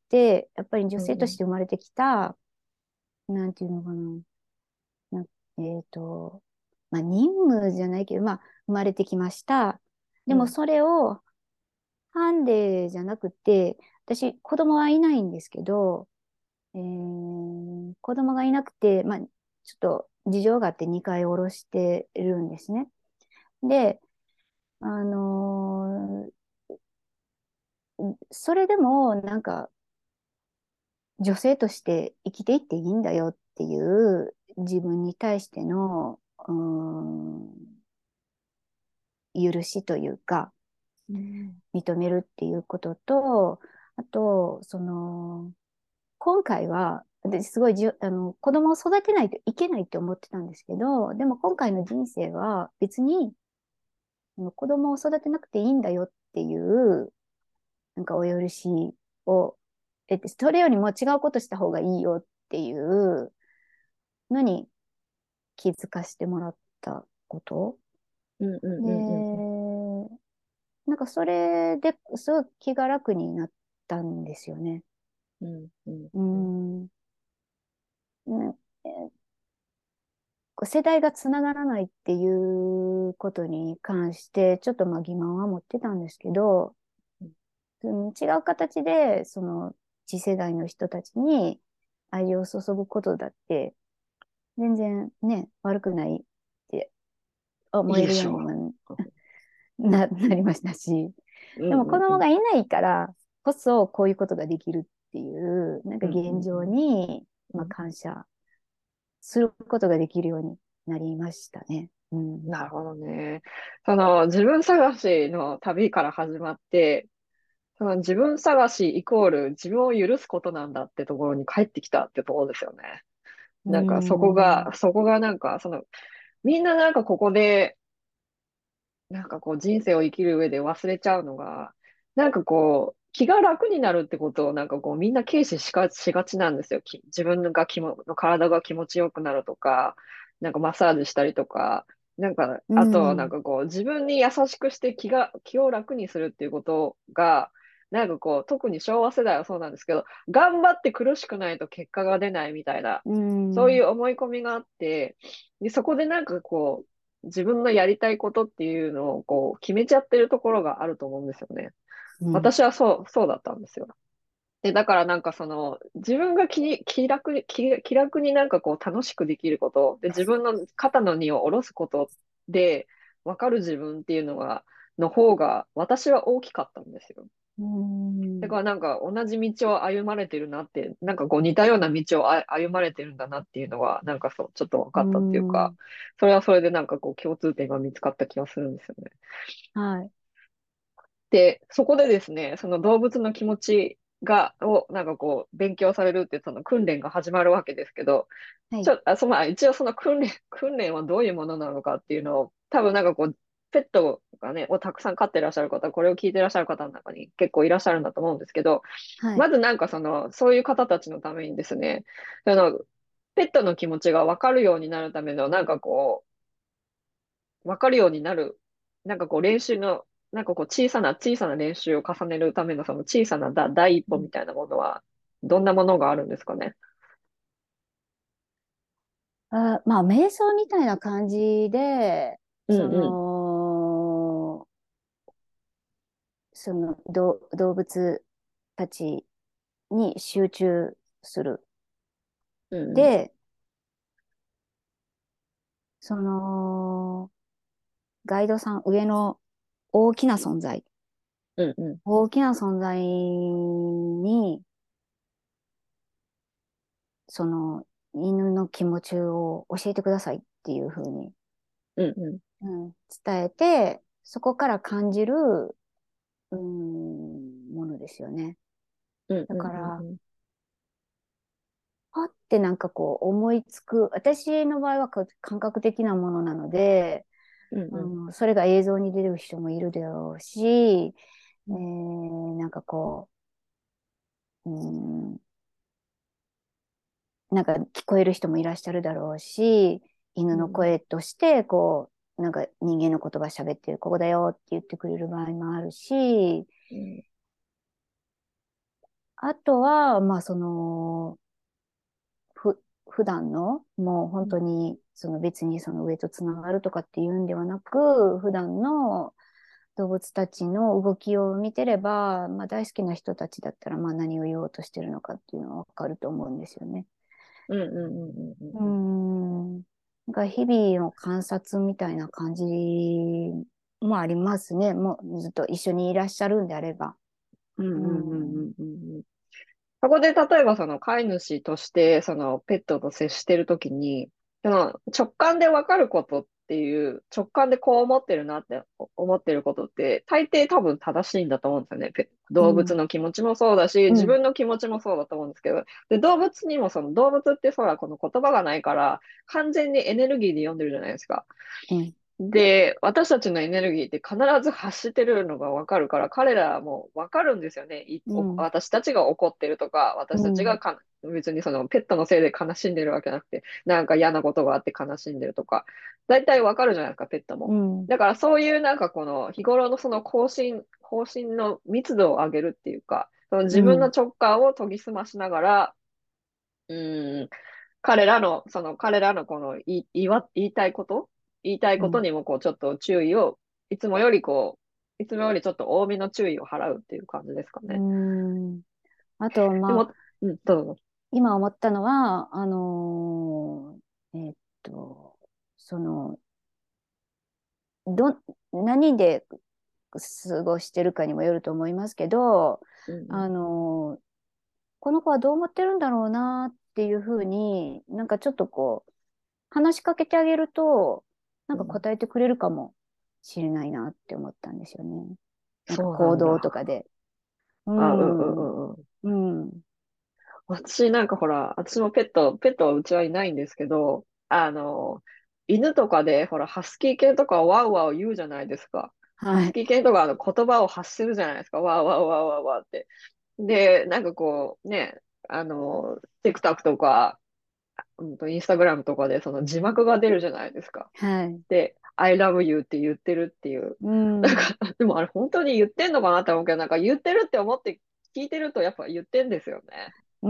やっぱり女性としうんて生まれてきた、なんていうのかな、なえっと、まあ、任務じゃないけど、まあ、生まれてきました。でうんもそれをハンデじゃなくて、私、子供はいないんですけど、えー子供がいなくて、まあ、ちょっと事情があってにかい下ろしてるんですね。で、あのーそれでも、なんか、女性として生きていっていいんだよっていう自分に対しての、うーん、許しというか、 うん認めるっていうことと、あと、その、今回は私すごいじゅ、あの、子供を育てないといけないって思ってたんですけど、でも今回の人生は別にあの子供を育てなくていいんだよっていう、なんかお許しを得て、それよりも違うことした方がいいよっていうのに気づかせてもらったこと。 うんうんで、 うんうんなんかそれですごい気が楽になったんですよね。 うんうんううんん。ねえこう世代がつながらないっていうことに関して、ちょっとまあ疑問は持ってたんですけど、うん、違う形で、その次世代の人たちに愛情を注ぐことだって、全然ね、悪くないって思えるよういいでしょにもう。 な、なりましたし、 うんでも子うんうん供がいないからこそこういうことができるっていう、なんかうんう現状んうんに、まあ、 うん。 感謝することができるようになりましたね。うん。 なるほどね。その自分探しの旅から始まって、その自分探しイコール自分を許すことなんだってところに帰ってきたってところですよね。 うなんかそこが、 ん。 そこがなんか、その、みんななんかここで、なんかこう人生を生きる上で忘れちゃうのが、なんかこう、気が楽になるってことをなんかこうみんな軽視しがしがちなんですよ。き自分が気も、体が気持ちよくなるとか、なんかマッサージしたりとか、なんか、 うあとなんん。 かこう自分に優しくして気が、気を楽にするっていうことが、なんかこう、特に昭和世代はそうなんですけど、頑張って苦しくないと結果が出ないみたいな、 うそういん。 う思い込みがあって、で、そこでなんかこう、自分のやりたいことっていうのをこう決めちゃってるところがあると思うんですよね。 うん。 私はそう、そうだったんですよ。で、だからなんかその、自分が気に、気楽に、気、気楽になんかこう楽しくできること、で、自分の肩の荷を下ろすことで、分かる自分っていうのが、の方が、私は大きかったんですよ。 うん。 だからなんか同じ道を歩まれてるなって、なんかこう似たような道をあ歩まれてるんだなっていうのは、なんかそう、ちょっと分うかったっていうか、 ん。 それはそれでなんかこう共通点が見つかった気がするんですよね。 はい。 で、そこでですね、その動物の気持ちが、をなんかこう勉強されるってその訓練が始まるわけですけど、 はい。 ちょ、あ、その、あ一応その訓練、訓練はどういうものなのかっていうのを、多分なんかこう、ペットがね、をたくさん飼ってらっしゃる方、これを聞いてらっしゃる方の中に結構いらっしゃるんだと思うんですけど、 はい。 まずなんかその、そういう方たちのためにですね、あの、ペットの気持ちが分かるようになるための、なんかこう、分かるようになる、なんかこう練習の、なんかこう小さな小さな練習を重ねるためのその小さなだ第一歩みたいなものは、どんなものがあるんですかね。 あ、まあ、瞑想みたいな感じで、そうんうん。 の、その、ど動物たちに集中する。 うんうん。 で、その、ガイドさん、上の大きな存在、 うんうん。 大きな存在に、その、犬の気持ちを教えてくださいっていうふうに、 うんうん。 うん、伝えて、そこから感じる、うん、ものですよね。 うんうんだから、 うん。 パってなんかこう思いつく、私の場合はか感覚的なものなので、 うんうん。 うん、それが映像に出る人もいるだろうし、えうんー、なんかこう、うん、なんか聞こえる人もいらっしゃるだろうし、犬のうん声として、こう、なんか人間の言葉喋ってる、ここだよって言ってくれる場合もあるし、 うんあとは、まあその、ふ、普段の、もう本当に、その別にその上とつながるとかっていうんではなく、普段の動物たちの動きを見てれば、まあ大好きな人たちだったら、まあ何を言おうとしてるのかっていうのはわかると思うんですよね。 うんうんうんうんうんうーうん。 ん。なんか日々の観察みたいな感じもありますね。もうずっと一緒にいらっしゃるんであれば。 うんううんうんうん。 んうんうん。そこで例えばその飼い主としてそのペットと接してるときに、その直感でわかることっっていう直感でこう思ってるなって思ってることって大抵多分正しいんだと思うんですよね。ペ動物うん、 の気持ちもそうだし、 うん、 自分の気持ちもそうだと思うんですけど、で、動物にもその動物ってそうはこの言葉がないから完全にエネルギーで読んでるじゃないですか。 うん、 で、私たちのエネルギーって必ず発してるのがわかるから、彼らもわかるんですよね。いおうん、 私たちが怒ってるとか、私たちがか別にそのペットのせいで悲しんでるわけじゃなくて、なんか嫌なことがあって悲しんでるとか、大体わかるじゃないですか、ペットも。 うん、 だからそういうなんかこの日頃のその更新、更新の密度を上げるっていうか、その自分のうん、 直感を研ぎ澄ましながら、うん、彼らの、その彼らのこの言い、言いわ言いたいこと、言いたいうん、 ことにもこうちょっと注意を、いつもよりこう、いつもよりちょっと多めの注意を払うっていう感じですかうね。 ん。あと、まあ、 でも、うん、どうぞ。 今思ったのは、あのーえーっと、その、ど、何で過ごしてるかにもよると思いますけど、 うんあのーこの子はどう思ってるんだろうなっていうふうに、なんかちょっとこう、話しかけてあげると、なんかうん、 答えてくれるかもしれないなって思ったんですよね。なんかそうな行動とんだ。 かで。うあ、うんうんうん。 んうん。 うん。 私なんかほら、私もペット、ペットはうちはいないんですけど、あの、犬とかで、ほら、ハスキー犬とかワウワウ言うじゃないですか。ハはい。 スキー犬とかあの言葉を発するじゃないですか。ワウワウワウワウワウって。で、なんかこう、ね、あの、TikTok とか、うんと、インスタグラムとかでその字幕が出るじゃないですか。 はい。 で、I love you って言ってるっていう。 うなんん。 か、でもあれ本当に言ってんのかなって思うけど、なんか言ってるって思って聞いてるとやっぱ言ってんですよね。 うん。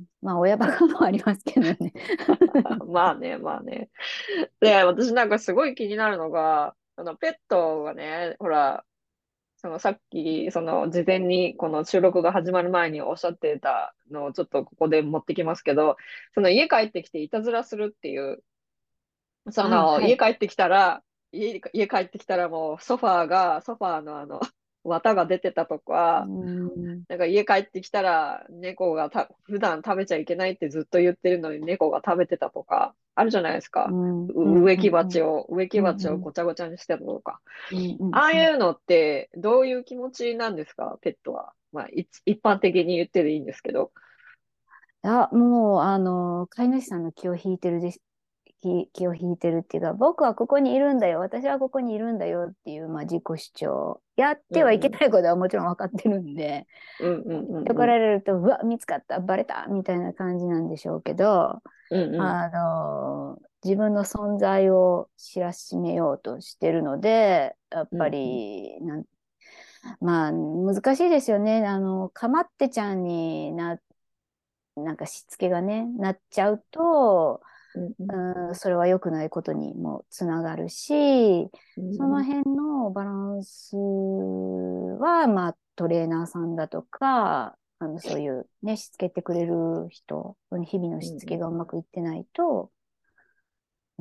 まあ、親バカもありますけどね。 まあね、まあね。で、私なんかすごい気になるのが、あの、ペットがね、ほら、そのさっき、その事前にこの収録が始まる前におっしゃってたのをちょっとここで持ってきますけど、その家帰ってきていたずらするっていう、そあ、 のはい。 家帰ってきたら、家、家帰ってきたらもうソファーが、ソファーのあの、綿が出てたとうか、 ん。 なんか家帰ってきたら猫がた普段食べちゃいけないってずっと言ってるのに猫が食べてたとか、あるじゃないですか。 うん。うん。 う植木うん。 鉢を、植木うん。うん。 鉢をごちゃごちゃにしてたとか。 うん。うん。 ああうん。 いうのってどういう気持ちなんですか、ペットは。まあ、一一般的に言ってでいいんですけど。 あ、もう、あの、飼い主さんの気を引いてるです。気、気を引いてるっていうか、僕はここにいるんだよ、私はここにいるんだよっていう、まあ、自己主張。やってはいけうんうん。 ないことはもちろん分かってるんで、 うんうんうんうん。 怒られると、うわ、見つかった、バレた、みたいな感じなんでしょうけど、 うんうん。 あの、自分の存在を知らしめようとしてるので、やっぱうんうん。 り、なん、まあ、難しいですよね。あの、かまってちゃんにな、なんかしつけがね、なっちゃうと、 うんうん。 うん、それは良くないことにもつながるし、そのうん辺のバランスは、まあ、トレーナーさんだとか、あの、そういうね、しつけてくれる人、日々のしつけうんがうまくいってないと、うん、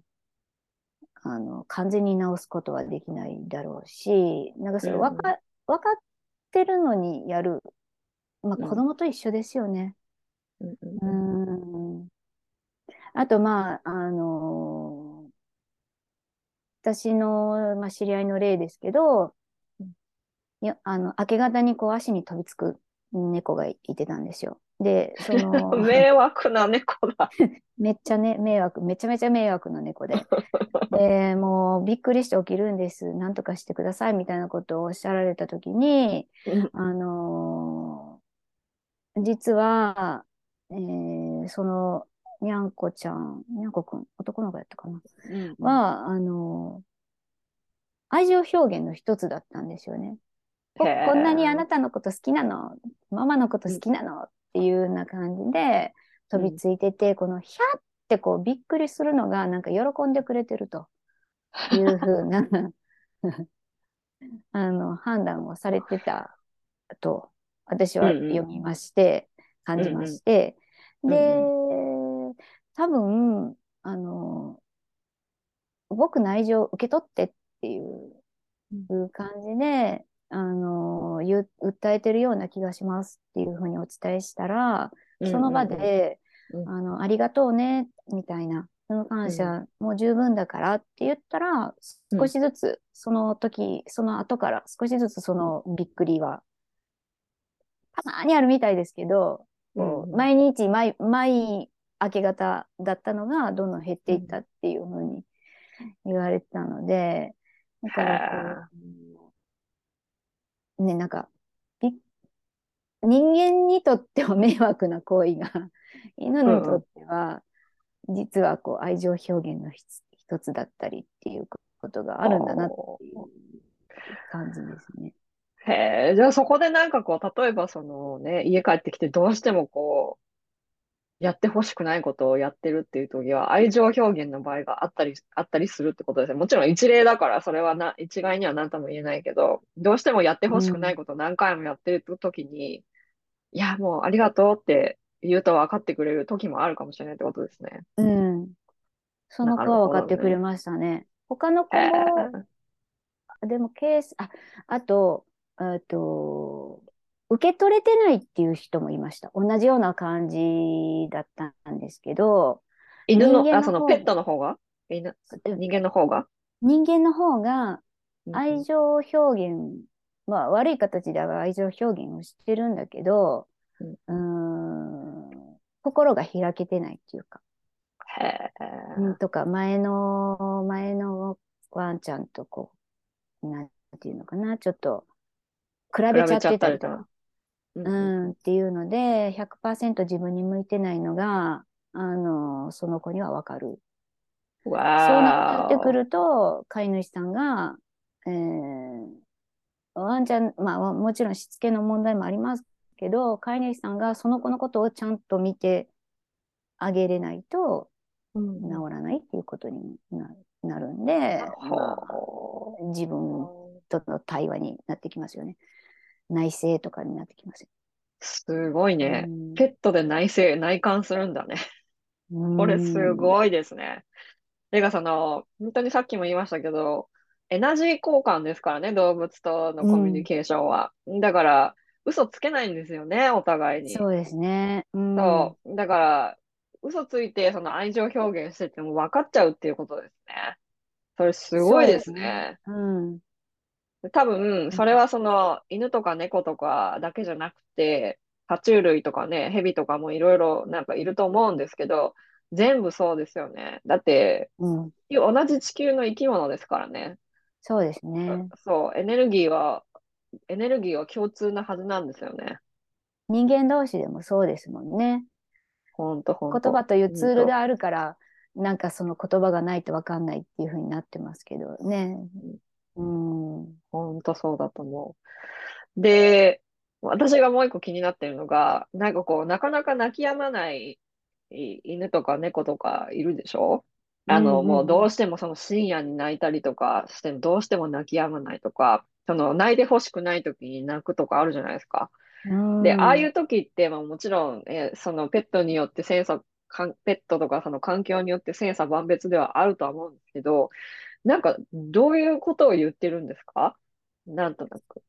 あの、完全に治すことはできないだろうし、なんかそれ分うんか、分かってるのにやる、まあ、子うん供と一緒ですよね。 うんうんうん。あと、まあ、あの私の、まあ、知り合いの例ですけど、いや、あの、明け方にこう足に飛びつく猫がいてたんですよ。で、その、 迷惑な猫だ。 めっちゃね、迷惑、めちゃめちゃ迷惑な猫で。で、もうびっくりして起きるんです。なんとかしてくださいみたいなことをおっしゃられたときに、 うんあのー実は、えーその、にゃんこちゃん、にゃんこくん、男の子やったかなうんうん。 は、あのー愛情表現の一つだったんですよね。 へ僕こんなにあなえ。 たのこと好きなの、ママのことうん好きなのっていうような感じで飛びうん。 ついてて、このヒャってこうびっくりするのがなんか喜んでくれてるというふうなあの判断をされてたと私はうんうん読みまして、感じまうんうんして、で、 うんうん多分、あの、僕の愛情を受け取ってっていういう感じで、あの、言う、訴えてるような気がしますっていうふうにお伝えしたら、 うんその場うんで、 うんあの、ありがとうね、みたいな。 その感うん。 謝もう十分だからって言ったら、 うん。 少しずつ、その時、その後から少しずつそのびっくりは、たまにあるみたいですけど、 うん。 こううん。 毎日毎、毎明け方だったのがどんどん減っていったうんっていうふうに言われてたので、だへからこえ。 う、ね、なんか、び人間にとっては迷惑な行為が、犬にとっうんうん。 ては、実はこう愛情表現の一つ一つだったりっていうことがあるんだなっていはう感じですね。 あ。へえ。じゃあそこでなんかこう、例えばそのね、家帰ってきてどうしてもこう、やってほしくないことをやってるっていう時は、愛情表現の場合があったり、あったりするってことですね。もちろん一例だから、それはな、一概には何とも言えないけど、どうしてもやってほしくないうん。 ことを何回もやってる時に、いや、もうありがとうって言うと分かってくれる時もあるかもしれないってことですね。 うん。そのなる子は分かほどね。 ってくれましたね。他のへ子も、 え。 でもケース、あ、あと、えっと、受け取れてないっていう人もいました。同じような感じだったんですけど、人犬の、あ、そのペッ間の方、 トの方が犬、人間の方が人間の方がうんうん愛情表現、まあ悪い形では愛情表現をしてるんだけど、 うんうーん、心が開けてないっていうか、 へえ。 うん、とか、前の、前のワンちゃんとこう、なんていうのかな、ちょっと比べちゃっ比べちゃってたりとか、 たりとか。うんううんん、っていうので、ひゃくパーセント自分に向いてないのが、あの、その子にはわかる。 うん。 そうなってわーお。 くると、飼い主さんが、えーワンちゃん、まあ、もちろんしつけの問題もありますけど、飼い主さんがその子のことをちゃんと見てあげれないとうん治うん。 らないっていうことにななるんで、まあ、 ほ自分ー。 との対話になってきますよね。内省とかになってきますよ。 すごいうね。 ん。 ペットで内省、内観するんだね。 うこれすん。 ごいですね。てかその、本当にさっきも言いましたけど、エナジー交換ですからね、動物とのうん。 コミュニケーションは。だから、嘘つけないんですよね、お互いに。 そうですね。うん。 そう。だから、嘘ついてその愛情表現してても分かっちゃうっていうことですね。それすごいでそうですね。 すね。 うん。 多分、それはその犬とか猫とかだけじゃなくて、爬虫類とかね、蛇とかもいろいろなんかいると思うんですけど、全部そうですよね。だって、 うん。 同じ地球の生き物ですからね。 そうですね。 そう、エネルギーは、エネルギーは共通なはずなんですよね。 人間同士でもそうですもんね。 ほんとほんと。 言葉というほんと。 ツールがあるから、なんかその言葉がないと分かんないっていう風になってますけどね。うん。うんほんとそうだと思う。で、私がもう一個気になってるのが、なんかこう、なかなか泣き止まないい犬とか猫とかいるでしょうあの、もうどうんしてもその深夜に泣いたりとかしてもどうしても泣き止まないとか、その泣いて欲しくない時に泣くとかあるじゃないですか。 うで、ああん。うん。 いう時って、まあもちろん、えーそのペットによって千差、かんペットとかその環境によって千差万別ではあるとは思うんですけど、なんかどういうことを言ってるんですかなんとなく。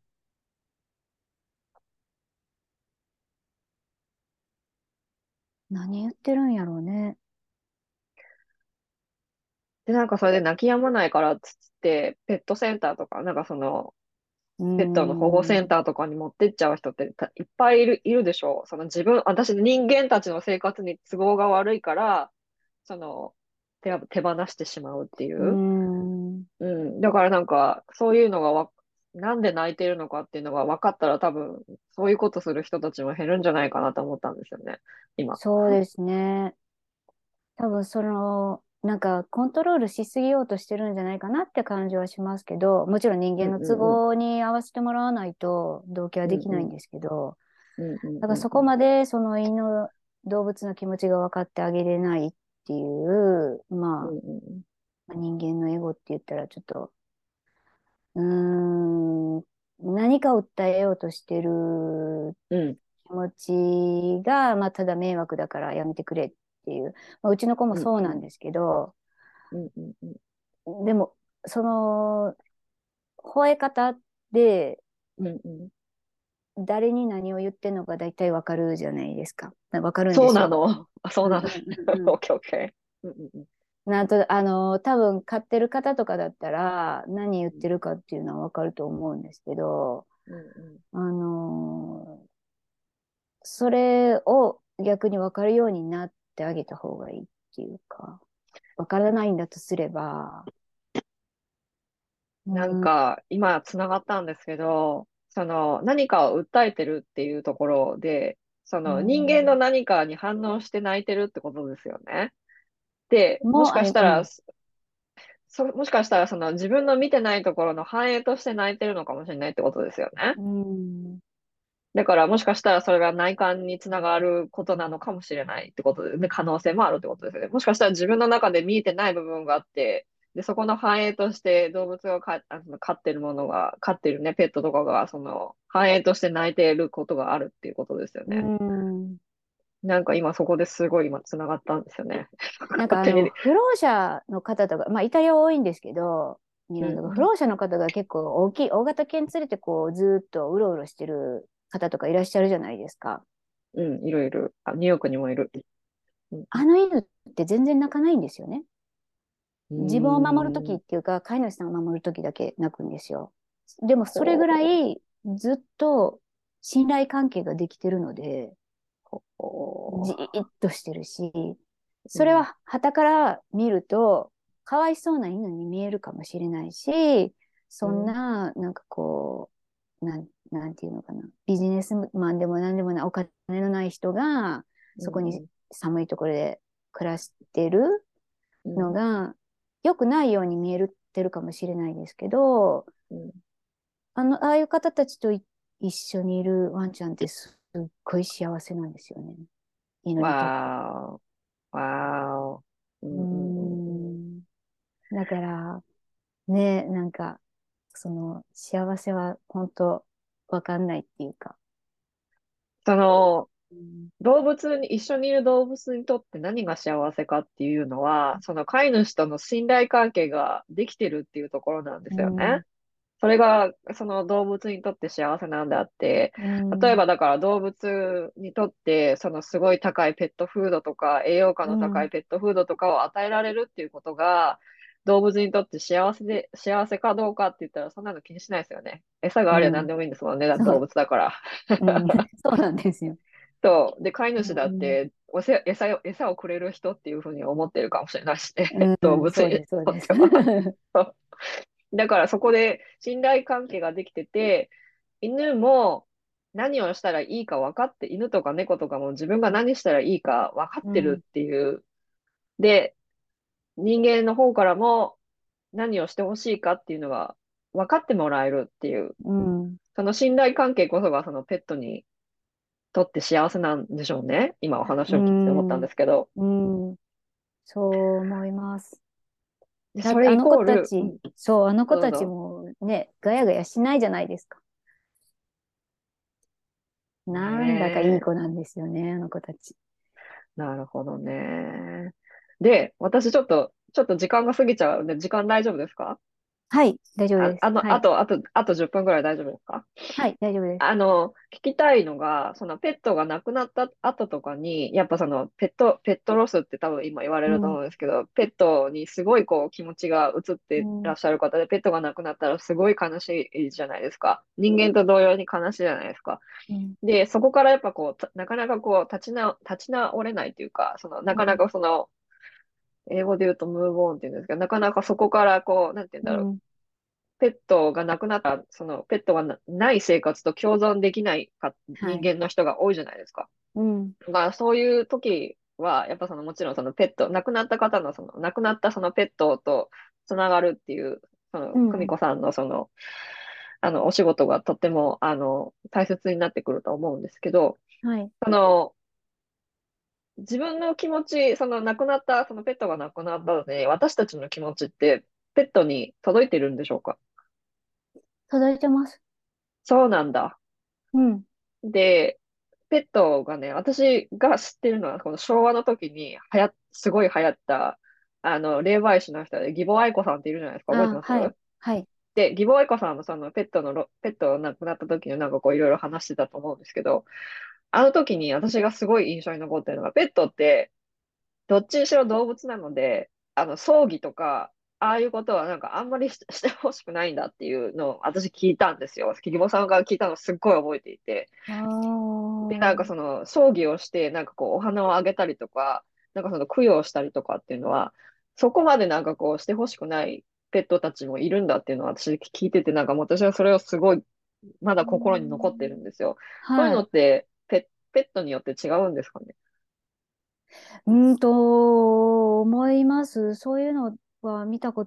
何言ってるんやろうね。 で、なんかそれで泣き止まないからっつって、ペットセンターとか、なんかその、 うペットの保護センん。 ターとかに持ってっちゃう人ってたいっぱいいる、いるでしょう。その自分、私人間たちの生活に都合が悪いから、その手、手放してしまうっていうう。 ん。 うん。だからなんか、そういうのがわ、なんで泣いてるのかっていうのが分かったら多分、そういうことする人たちも減るんじゃないかなと思ったんですよね。今。 そうですね。多分その、なんかコントロールしすぎようとしてるんじゃないかなって感じはしますけど、もちろん人うん間の都うんうん。 合に合わせてもらわないと同居はでうんうん。 きないんですけど、 うんうんだからそこうんうん。 までその犬、動物の気持ちが分かってあげれないっていう、 うんまうんあ、人間のエゴって言ったらちょっと、うーん、何かを訴えようとしてるうん。 気持ちが、まあ、ただ迷惑だからやめてくれっていう、まあ、うちの子もうんうんそうなんですけど、 うんうんうんでも、その、吠え方でうんうん。 誰に何を言ってるのか大体わかるじゃないですか。わかるんでそうすよ。 なの。あ、そううんうなの。 んうんうん。 オッケーオッケー。うんうんうんなんと、あの、多分飼ってる方とかだったら、何言ってるかっていうのはわかると思うんですけど、 うんうん。 あの、それを逆にわかるようになってあげた方がいいっていうか、わからないんだとすれば、うなんん、 か、今つながったんですけど、その何かを訴えてるっていうところで、そうの人間のん、 何かに反応して泣いてるってことですよね。で、もしもうあり、 かしたら、 うん、 そ、もしかしたらその自分の見てないところの反映として泣いてるのかもしれないってことですよね。 うん、 だからもしかしたらそれが内観につながることなのかもしれないってことで、ね、可能性もあるってことですよね。もしかしたら自分の中で見えてない部分があって、で、そこの反映として動物がか、あの飼ってるものが、飼ってるね、ペットとかが、その、反映として泣いていることがあるっていうことですようね。 ん。 なんか今そこですごい今つながったんですよね。 なんかあの、 勝手に。 不老者の方とか、まあイタリアは多いんですけど、ニューうんランドが不うん老者の方が結構大きい、大型犬連れてこうずーっとうろうろしてる方とかいらっしゃるじゃないですか。 うん、いろいろ。あ、ニューヨークにもいる。うんあの犬って全然泣かないんですよね。 う自分を守るときん。うーん。 っていうか、飼い主さんを守るときだけ泣くんですよ。でもそれぐらほいずっと信頼関係ができてるので、 う。ほじーっとしてるし、 う。うん。 それは傍から見ると、かわいそうな犬に見えるかもしれないし、そんうん。 な、なんかこう、なん、なんていうのかな、ビジネスマンでもなんでもない、お金のない人が、 うそこにん。 寒いところで暮らしてるうん。 のが、良くないように見えてるかもしれないですけど、 うん。 あの、ああいう方たちとい一緒にいるワンちゃんってすっごい幸せなんですよね。犬にとって。 わーお。わーお。ううーんうんうんうん。 ん。だから、ね、なんか、その、幸せは本当わかんないっていうか。 その、 うん。 動物に、一緒にいる動物にとって何が幸せかっていうのは、その飼い主との信頼関係ができてるっていうところなんですよね。 うん。 それが、その動物にとって幸せなんであって、 うん。 例えばだから動物にとって、そのすごい高いペットフードとか、栄養価の高いうん。 ペットフードとかを与えられるっていうことが、動物にとって幸せで、幸せかどうかって言ったら、そんなの気にしないですよね。餌がありゃ何でうん。 もいいんですもんね。だって動そう。 物だから。 うん。そうなんですよ。 そう。で、飼いう主だっん。 て、おせ、餌を、餌をくれる人っていうふうに思ってるかもしれないしね。 う動ん。 物にそうです、そうです。 とっては。そうだからそこで信頼関係ができてて、犬も何をしたらいいか分かって、犬とか猫とかも自分が何したらいいか分かっうん。 てるっていう。で、人間の方からも何をしてほしいかっていうのが分かってもらえるっていう。 うん。 その信頼関係こそがそのペットにとって幸せなんでしょうね。今お話うを聞いて思ったんん。 ですけど。 うん。そう思います。 で、 だってあの子それイコール、うたち、 ん、 そう、あの子たちどうぞ。 もね、ガヤガヤしないじゃないですか。なんだかいいね子なんですよね、あの子たち。 え。なるほどね。で、私ちょっと、ちょっと時間が過ぎちゃうんで、時間大丈夫ですか？ はい、大丈夫あ、 です。 あの、 はい。 あと、あと、あとじゅっぷんぐらい大丈夫ですか？ はい、大丈夫です。 あの、聞きたいのが、そのペットが亡くなった後とかに、やっぱそのペット、ペットロスって多分今言われると思うん、 うんですけど、ペットにすごいこう気持ちが移ってらうん、 っしゃる方で、ペットが亡くなったらすごい悲しいじゃないですか。人間と同様に悲しいじゃないですか。 うん、 で、そこからやっぱこう、たなかなかこう立ち直、立ち直れないというか、その、なかなうん、 かその、英語で言うとムーブオンっていうんですけど、なかなかそこからこう、なんて言うんだろう。 うん、 ペットが亡くなった、そのペットがなない生活と共存できないかはい、 人間の人が多いじゃないですか。 うん、 まあそういう時は、やっぱそのもちろんそのペット、亡くなった方のその亡くなったそのペットとつながるっていう、その久美うん、 子さんのその、あのお仕事がとってもあの大切になってくると思うんですけど、 はい。 その自分の気持ち、その亡くなった、そのペットが亡くなったので、私たちの気持ちってペットに届いてるんでしょうか？ 届いてます。 そうなんだ。 うん、 で、ペットがね、私が知ってるのは、この昭和の時に流行っ、すごい流行った、あの、霊媒師の人で、義母愛子さんっているじゃないですか。覚えてあ、 ます？ はい、はい、 で、義母愛子さんもそのペットのろ、ペットが亡くなった時になんかこういろいろ話してたと思うんですけど、あの時に私がすごい印象に残ってるのが、ペットって、どっちにしろ動物なので、 あの、葬儀とか、ああいうことはなんかあんまりし、してほしくないんだっていうのを私聞いたんですよ。キリボさんが聞いたのすっごい覚えていて。 あで、なんかーその葬儀をして、なんかこうお花をあげたりとか、なんかその供養したりとかっていうのは、そこまでなんかこうしてほしくないペットたちもいるんだっていうのは私聞いてて、なんかもう私はそれをすごい、まだう心に残ってるんんですよ。そういうのはい。 ってペ、ペットによって違うんですかね。 うんと、思います。そういうのは見たこと、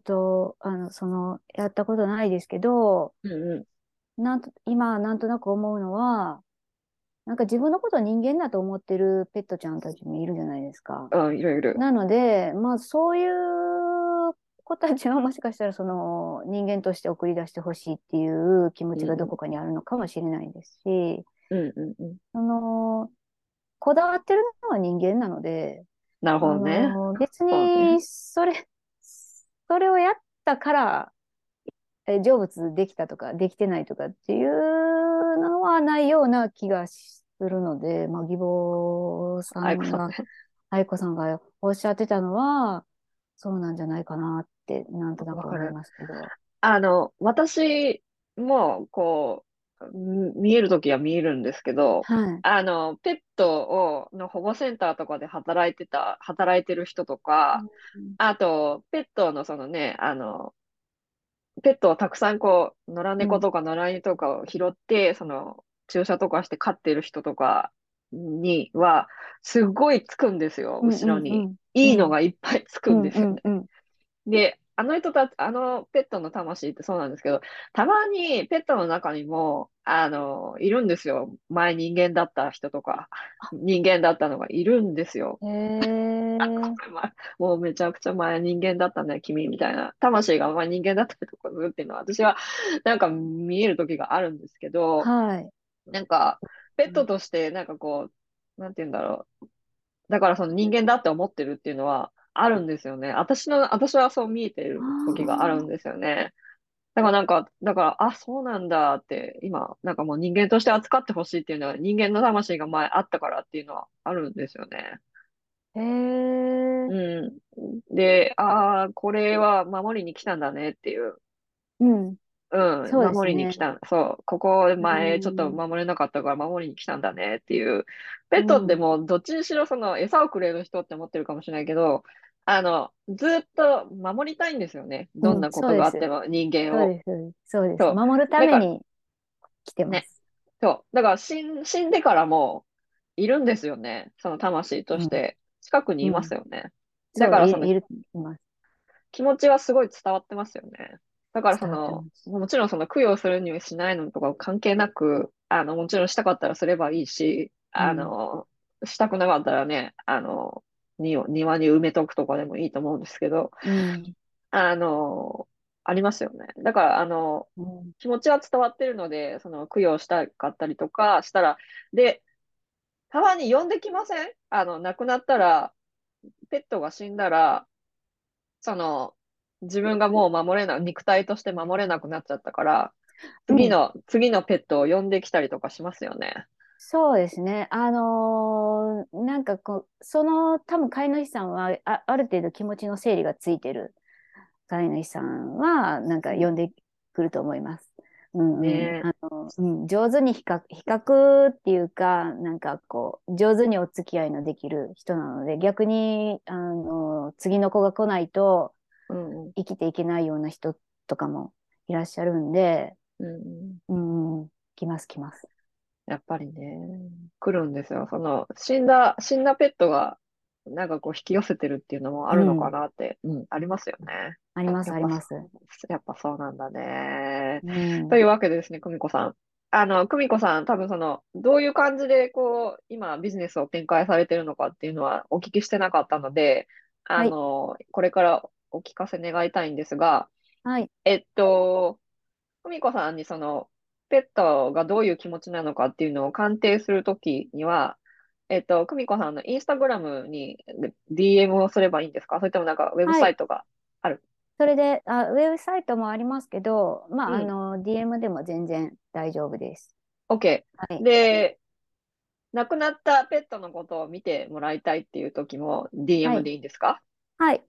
あの、その、やったことないですけど、 うんうなんと、今、なんとなく思うのは、なんか自分のことを人間だと思ってるペットちゃんたちもいるじゃないですか。 ん。うん、いろいろ。 なので、まあ、そういう子たちはもしかしたら、その、人間として送り出してほしいっていう気持ちがどこうんかにあるのかもしれないですし、 うんうんうんうん。 その、こだわってるのは人間なので、 なるほあどね。 の、別そうね。 に、それ、それをやったから、え成仏できたとか、できてないとかっていうのはないような気がするので、まあ、義母さあいこんが、 さんね。 愛子さんがおっしゃってたのは、そうなんじゃないかなって、なんとなく思いわかる。 ますけど。 あの、私も、こう、ん見えるときは見えるんですけど、 はい。 あの、ペットを、の保護センターとかで働いてた、働いてる人とか、 うんあと、ペットのそのね、あの、ペットをたくさんこう、野良うん猫とか野良犬とかを拾って、その、注射とかして飼ってる人とかには、すごいつくんですよ、 うんう後ろに。 んうんうんいいのがいっぱいつくうんんですよね。 うん。 で、あの人たち、あのペットの魂ってそうなんですけど、たまにペットの中にも、あの、いるんですよ。前人間だった人とか、人間だったのがいるんですよ。 へえ。 まあもうめちゃくちゃ前人間だったね、君みたいな。魂が前人間だったりとかするっていうのは、私はなんか見える時があるんですけど、 はい。 なんか、ペットとして、なんかこう、なんて言うんだろう。だからその人間だって思ってるっていうのはあるんですよね。私の、私はそう見えてある時があるんあ。 ですよね。だからなんか、だから、あ、そうなんだって、今、なんかもう人間として扱ってほしいっていうのは人間の魂が前あったからっていうのはあるんですよね。 へえ。 うん。で、ああ、これは守りに来たんだねっていう。 うん。 うん、 そうです守りに来ね。 た。そう、ここう前ちょっとん。 守れなかったから守りに来たんだねっていう。ペットってうん。 もうどっちにしろその餌をくれる人って思ってるかもしれないけど、あの、ずっと守りたいんですよね。どんうん。 なこそうです。 とがあっても人間を。 そうです。そうです。 そう。 守るただからめに来てまね、 す。 そう。だから死ん、死んでからもいるんですよね。その魂とうん。 して近くにいまうん。 すよね。だそう、い、 からそのいる、います。 気持ちはすごい伝わってますよね。だからそ伝わってまの、 す。 もちろんその供養するにはしないのとか関係なく、あの、もちろんしたかったらすればいいし、あうん。 の、したくなかったらね、あの、に庭に埋めとくとかでもいいと思うんですけど、 うん。 あの、ありますよね。だから、あの、 うん。 気持ちは伝わってるので、その供養したかったりとかしたら、で、たまに呼んできません？あの、亡くなったら、ペットが死んだら、その、自分がもう守れない、肉体として守れなくなっちゃったから、 うん。 次の、次のペットを呼んできたりとかしますよね。 そうですね。あのーなんかこう、その、多分飼い主さんはあ、ある程度気持ちの整理がついてる飼い主さんは、なんかうん。 呼んでくると思います。うんうん。 ねあの、うん、上手に比較、比較っていうか、なんかこう、上手にお付き合いのできる人なので、逆に、あの、次の子が来ないとえ。うんうん。 生きていけないような人とかもいらっしゃるんで、 うんうん。 うん、来ます来ます。 やっぱりね、来るんですよ。その、死んだ、死んだペットが、なんかこう引き寄せてるっていうのもあるのかうん、 なって、うん、ありますよね。 ありますやっぱそあります。 う、やっぱそうなんだね。 うん。 というわけでですね、久美子さん。あの、久美子さん、多分その、どういう感じで、こう、今、ビジネスを展開されてるのかっていうのはお聞きしてなかったので、あはい、 の、これからお聞かせ願いたいんですが、 はい、 えっと、久美子さんにその、ペットがどういう気持ちなのかっていうのを鑑定するときには、えっと、久美子さんのインスタグラムに ディーエム をすればいいんですか？それともなんかウェブはい。 サイトがある？ それで、あ、ウェブサイトもありますけど、まあ、あうん。 の、ディーエム でも全然大丈夫です。 OK。 はい。 で、亡くなったペットのことを見てもらいたいっていう時もはディーエムい。 でいいんですか？ はい。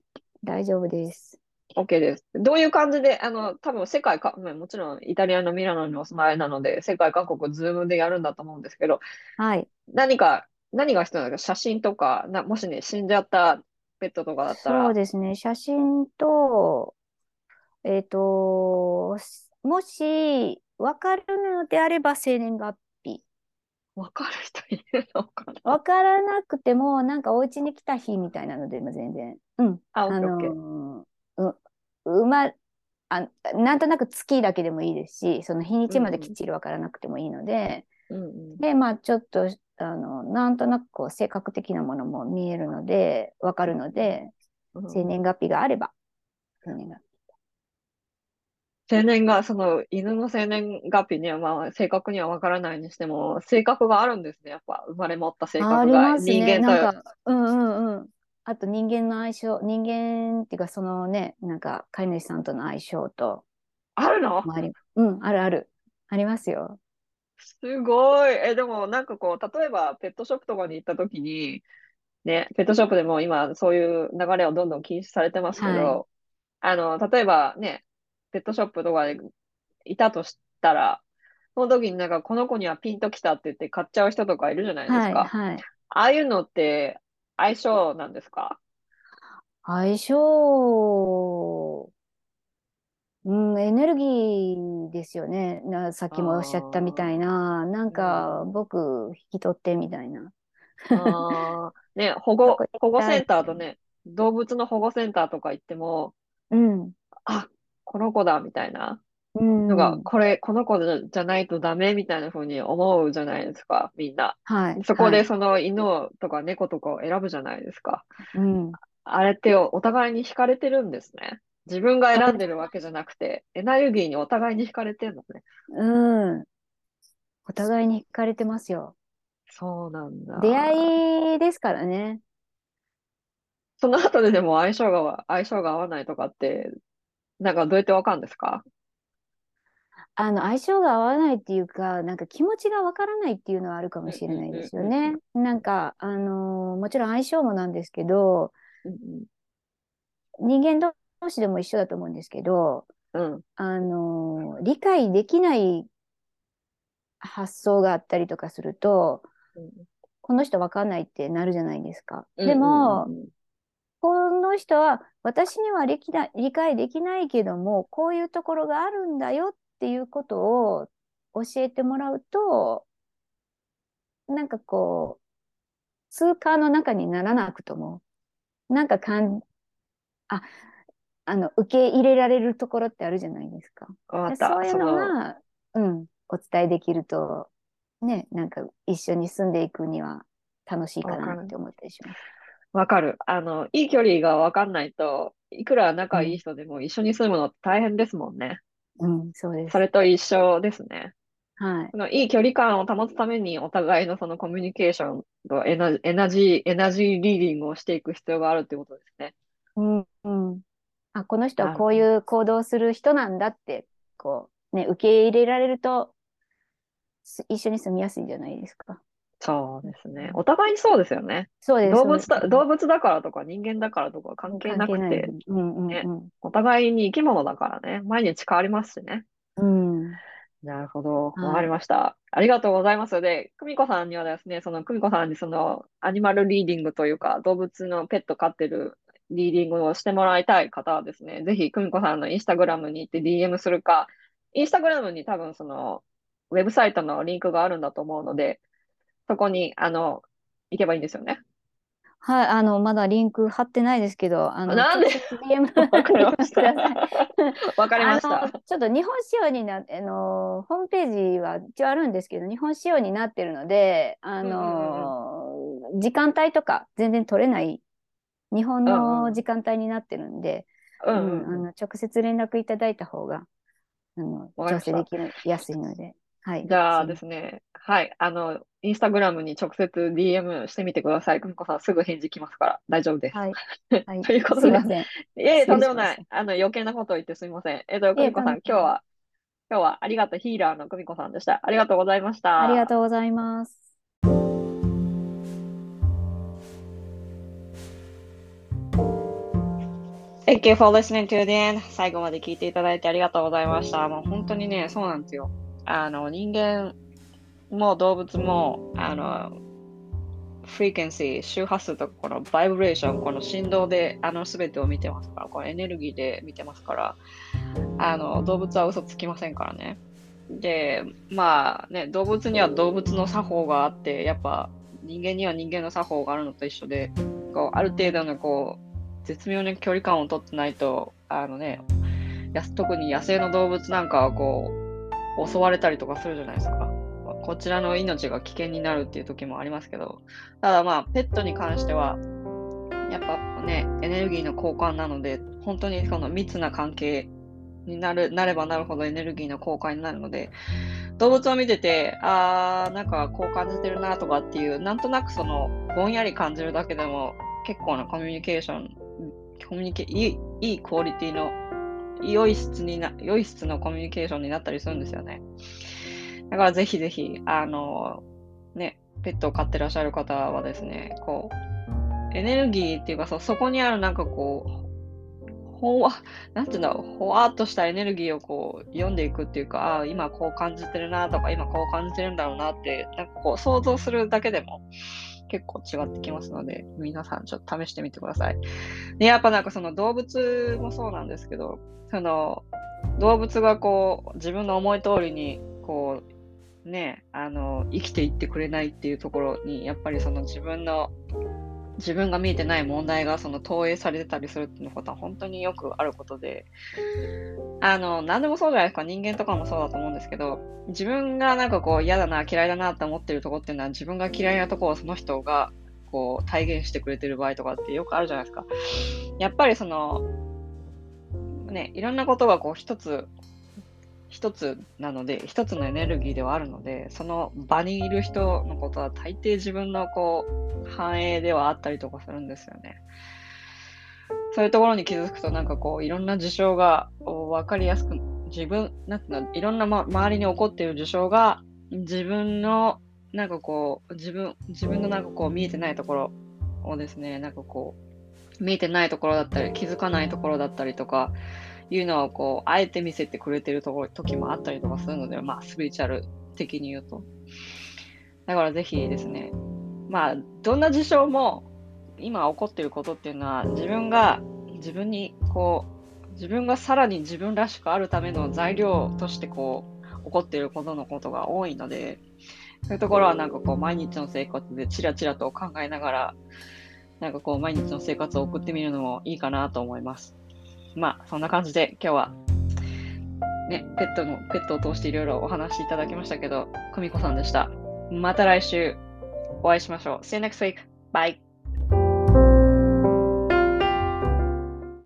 大丈夫です。 OK です。どういう感じで、あの、多分世界か、まあもちろんイタリアのミラノにお住まいなので、世界各国ズームでやるんだと思うんですけど、 はい。 何か、何が必要なのか、写真とか、な、もしね、死んじゃったペットとかだったら、 そうですね。写真と、えっと、もし分かるのであれば生年月日。 わかる人いるのかな？ 分からなくても、なんかお家に来た日みたいなのでも全然。うん。 あ、 あ OK、OK。 のーう、うま、あ、なんとなく月だけでもいいですし、その日にちまできっうんうん。 ちり分からなくてもいいので、 うんうん。 で、まあちょっと、あの、なんとなくこう性格的なものも見えるので、分かるので、 うんうん。 生年月日があれば、生年月日。 生年が、その、犬の生年月日には、まあ、正確にはわからないにしても、性格があるんですね。やっぱ、生まれ持った性あり格が、 ますね。 人間と、 なんか、うんうんうん。あと人間の相性、人間っていうかそのね、なんか飼い主さんとの相性と、 あるの？ もあり、うん、あるある。ありますよ。 すごい。え、でも、なんかこう、例えば、ペットショップとかに行った時に、ね、ペットショップでも今、そういう流れをどんどん禁止されてますけはい。 ど、あの、例えばね、ペットショップとかでいたとしたら、その時になんか、この子にはピンときたって言って買っちゃう人とかいるじゃないですはい、 か。 はい。 ああいうのって相性なんですか？ 相性、うん、エネルギーですよね。な、さっあきもおっしゃったみたいあ、 な、なんうん。 か僕引き取ってみたいな。 ああ、ね、保そこ護、 行きたい保護センみたいな。 ターとね、動物の保護センターとか行っても、 うん、 あ、この子だ、みたいなうのが、 ん。 これ、この子じゃないとダメみたいな風に思うじゃないですか、みんな。 はい、 そこはい。 でその犬とか猫とかを選ぶじゃないですか。 うん。 あれってお互いに惹かれてるんですね。自分が選んでるわけじゃなくて、エネルギーにお互いに惹かれてるのね。 うん。お互いに惹かれてますよ。 そうなん出だ。 会いですからね。 その後ででも相性が、相性が合わないとかって、なんかどうやってわかるんですか？ あの、相性が合わないっていうか、なんか気持ちがわからないっていうのはあるかもうんしれないでうんうんうんうん。 すよね。なんか、あのーもちろん相性もなんですけど、 うん人間同士でも一緒だと思うんですけど、 うん。 あのー理解できない発想があったりとかすると、 うんこの人わかんないってなるじゃないですか。でうんうんも、 うんこの人は私には理解理解できないけども、こういうところがあるんだよっていうことを教えてもらうと、なんかこう、通貨の中にならなくとも、なんかかん、あ、あの、受け入れられるところってあるじゃないですか。 わかった。 そういうのその、 が、うん、お伝えできると、ね、なんか一緒に住んでいくには楽しいかわかる。 なって思ったりします。 わかる。あの、いい距離がわかんないと、いくらうん、 仲いい人でも一緒に住むのって大変ですもんね。 うん、そうです。 それと一緒ですね。 はい。 そのいい距離感を保つためにお互いのそのコミュニケーションとエナ、エナジー、エナジーリーディングをしていく必要があるってことですね。 うん、うん。あ、この人はなるほど。 こういう行動をする人なんだって、こう、ね、受け入れられると、す一緒に住みやすいんじゃないですか。 そうですね。 うん、 お互いにそうですよね。 そうです、そうです。 動物だ、動物だからとか人間だからとか関係関係ないですなくて、 ね。うんうんね、 うん。 お互いに生き物だからね、毎日変わりますしね。 うん。 なるほど。わかりはい。 ました。ありがとうございます。で、久美子さんにはですね、その久美子さんにそのアニマルリーディングというか、動物のペット飼ってるリーディングをしてもらいたい方はですね、ぜひ久美子さんのインスタグラムに行って ディーエム するか、インスタグラムに多分そのウェブサイトのリンクがあるんだと思うので、そこに、あの、行けばいいんですよね。 はい、あの、まだリンク貼ってないですけど、あの、 なんで？ 直接 ディーエムわかりましくだた。 さい。 わかりあの、 ました。 ちょっと日本仕様になって、あの、ホームページは一応あるんですけど、日本仕様になってるので、あうんうんうんうん。 の、時間帯とか全然取れない、日本うんうん。 の時間帯になってるんで、 ううん、 んうんうん。 あの、直接連絡いただいた方が、あの、調わかりました。 整できる、やすいので、はい、 じゃあすいまですね、はい。あの、インスタグラムに直接 ディーエム してみてください。久美子さんすぐ返事来ますから大丈夫です。 せん。はい、はい、 ということで、 すいません。 いえいえ、 失とんでもない。 礼しました。 あの、余計なことを言ってすみません。えっと、 いえ、 久美子さん、 とんでもない。 今日は、今日はありがとう。ヒーラーの久美子さんでした。ありがとうございましありがた。 とうございます。 Thank you for listening to the end. 最後まで聞いていただいてありがとうございました。もう本当にね、そうなんですよ。あの、人間も動物も、あの、フリーケンシー、周波数とかこのバイブレーション、この振動であの全てを見てますから、このエネルギーで見てますから、あの、動物は嘘つきませんからね。で、まあね、動物には動物の作法があって、やっぱ人間には人間の作法があるのと一緒で、こうある程度のこう、絶妙な距離感を取ってないと、あのね、や特に野生の動物なんかはこう、襲われたりとかするじゃないですか。まあこちらの命が危険になるっていう時もありますけど、ただまあ、ペットに関しては、やっぱね、エネルギーの交換なので、本当にその密な関係になる、なればなるほどエネルギーの交換になるので、動物を見てて、あー、なんかこう感じてるなとかっていう、なんとなくその、ぼんやり感じるだけでも、結構なコミュニケーション、コミュニケいい、いいクオリティの、良い質にな、良い質のコミュニケーションになったりするんですよね。だからぜひぜひ、あの、ね、ペットを飼ってらっしゃる方はですね、こう、エネルギーっていうか、そ、そこにあるなんかこう、ほわ、なんていうんだろう、ほわっとしたエネルギーをこう読んでいくっていうか、ああ、今こう感じてるなとか、今こう感じてるんだろうなって、なんかこう想像するだけでも結構違ってきますので、皆さんちょっと試してみてください。で、やっぱなんかその動物もそうなんですけど、その動物がこう自分の思い通りにこうね、あの生きていってくれないっていうところに、やっぱりその自分の自分が見えてない問題がその投影されてたりするっていうことは本当によくあることで、あの、何でもそうじゃないですか。人間とかもそうだと思うんですけど、自分がなんかこう嫌だな、嫌いだなって思ってるところっていうのは自分が嫌いなところをその人がこう体現してくれてる場合とかってよくあるじゃないですか。やっぱりその、ね、いろんなことがこう一つ、一つなので、一つのエネルギーではあるので、その場にいる人のことは大抵自分のこう、反映ではあったりとかするんですよね。そういうところに気づくと、なんかこう、いろんな事象が分かりやすく、自分、なんていうの、いろんな、ま、周りに起こっている事象が、自分の、なんかこう、自分、自分のなんかこう、見えてないところをですね、なんかこう、見えてないところだったり、気づかないところだったりとか、いうのをこう、あえて見せてくれてるところ、時もあったりとかするので、まあ、スピリチュアル的に言うと。だからぜひですね、まあ、どんな事象も、今起こっていることっていうのは、自分が、自分に、こう、自分がさらに自分らしくあるための材料として、こう、起こっていることのことが多いので、そういうところはなんかこう、毎日の生活でチラチラと考えながら、なんかこう、毎日の生活を送ってみるのもいいかなと思います。まあ、そんな感じで今日は、ね、ペットの、ペットを通していろいろお話しいただきましたけど、久美子さんでした。また来週お会いしましょう。See you next week. Bye.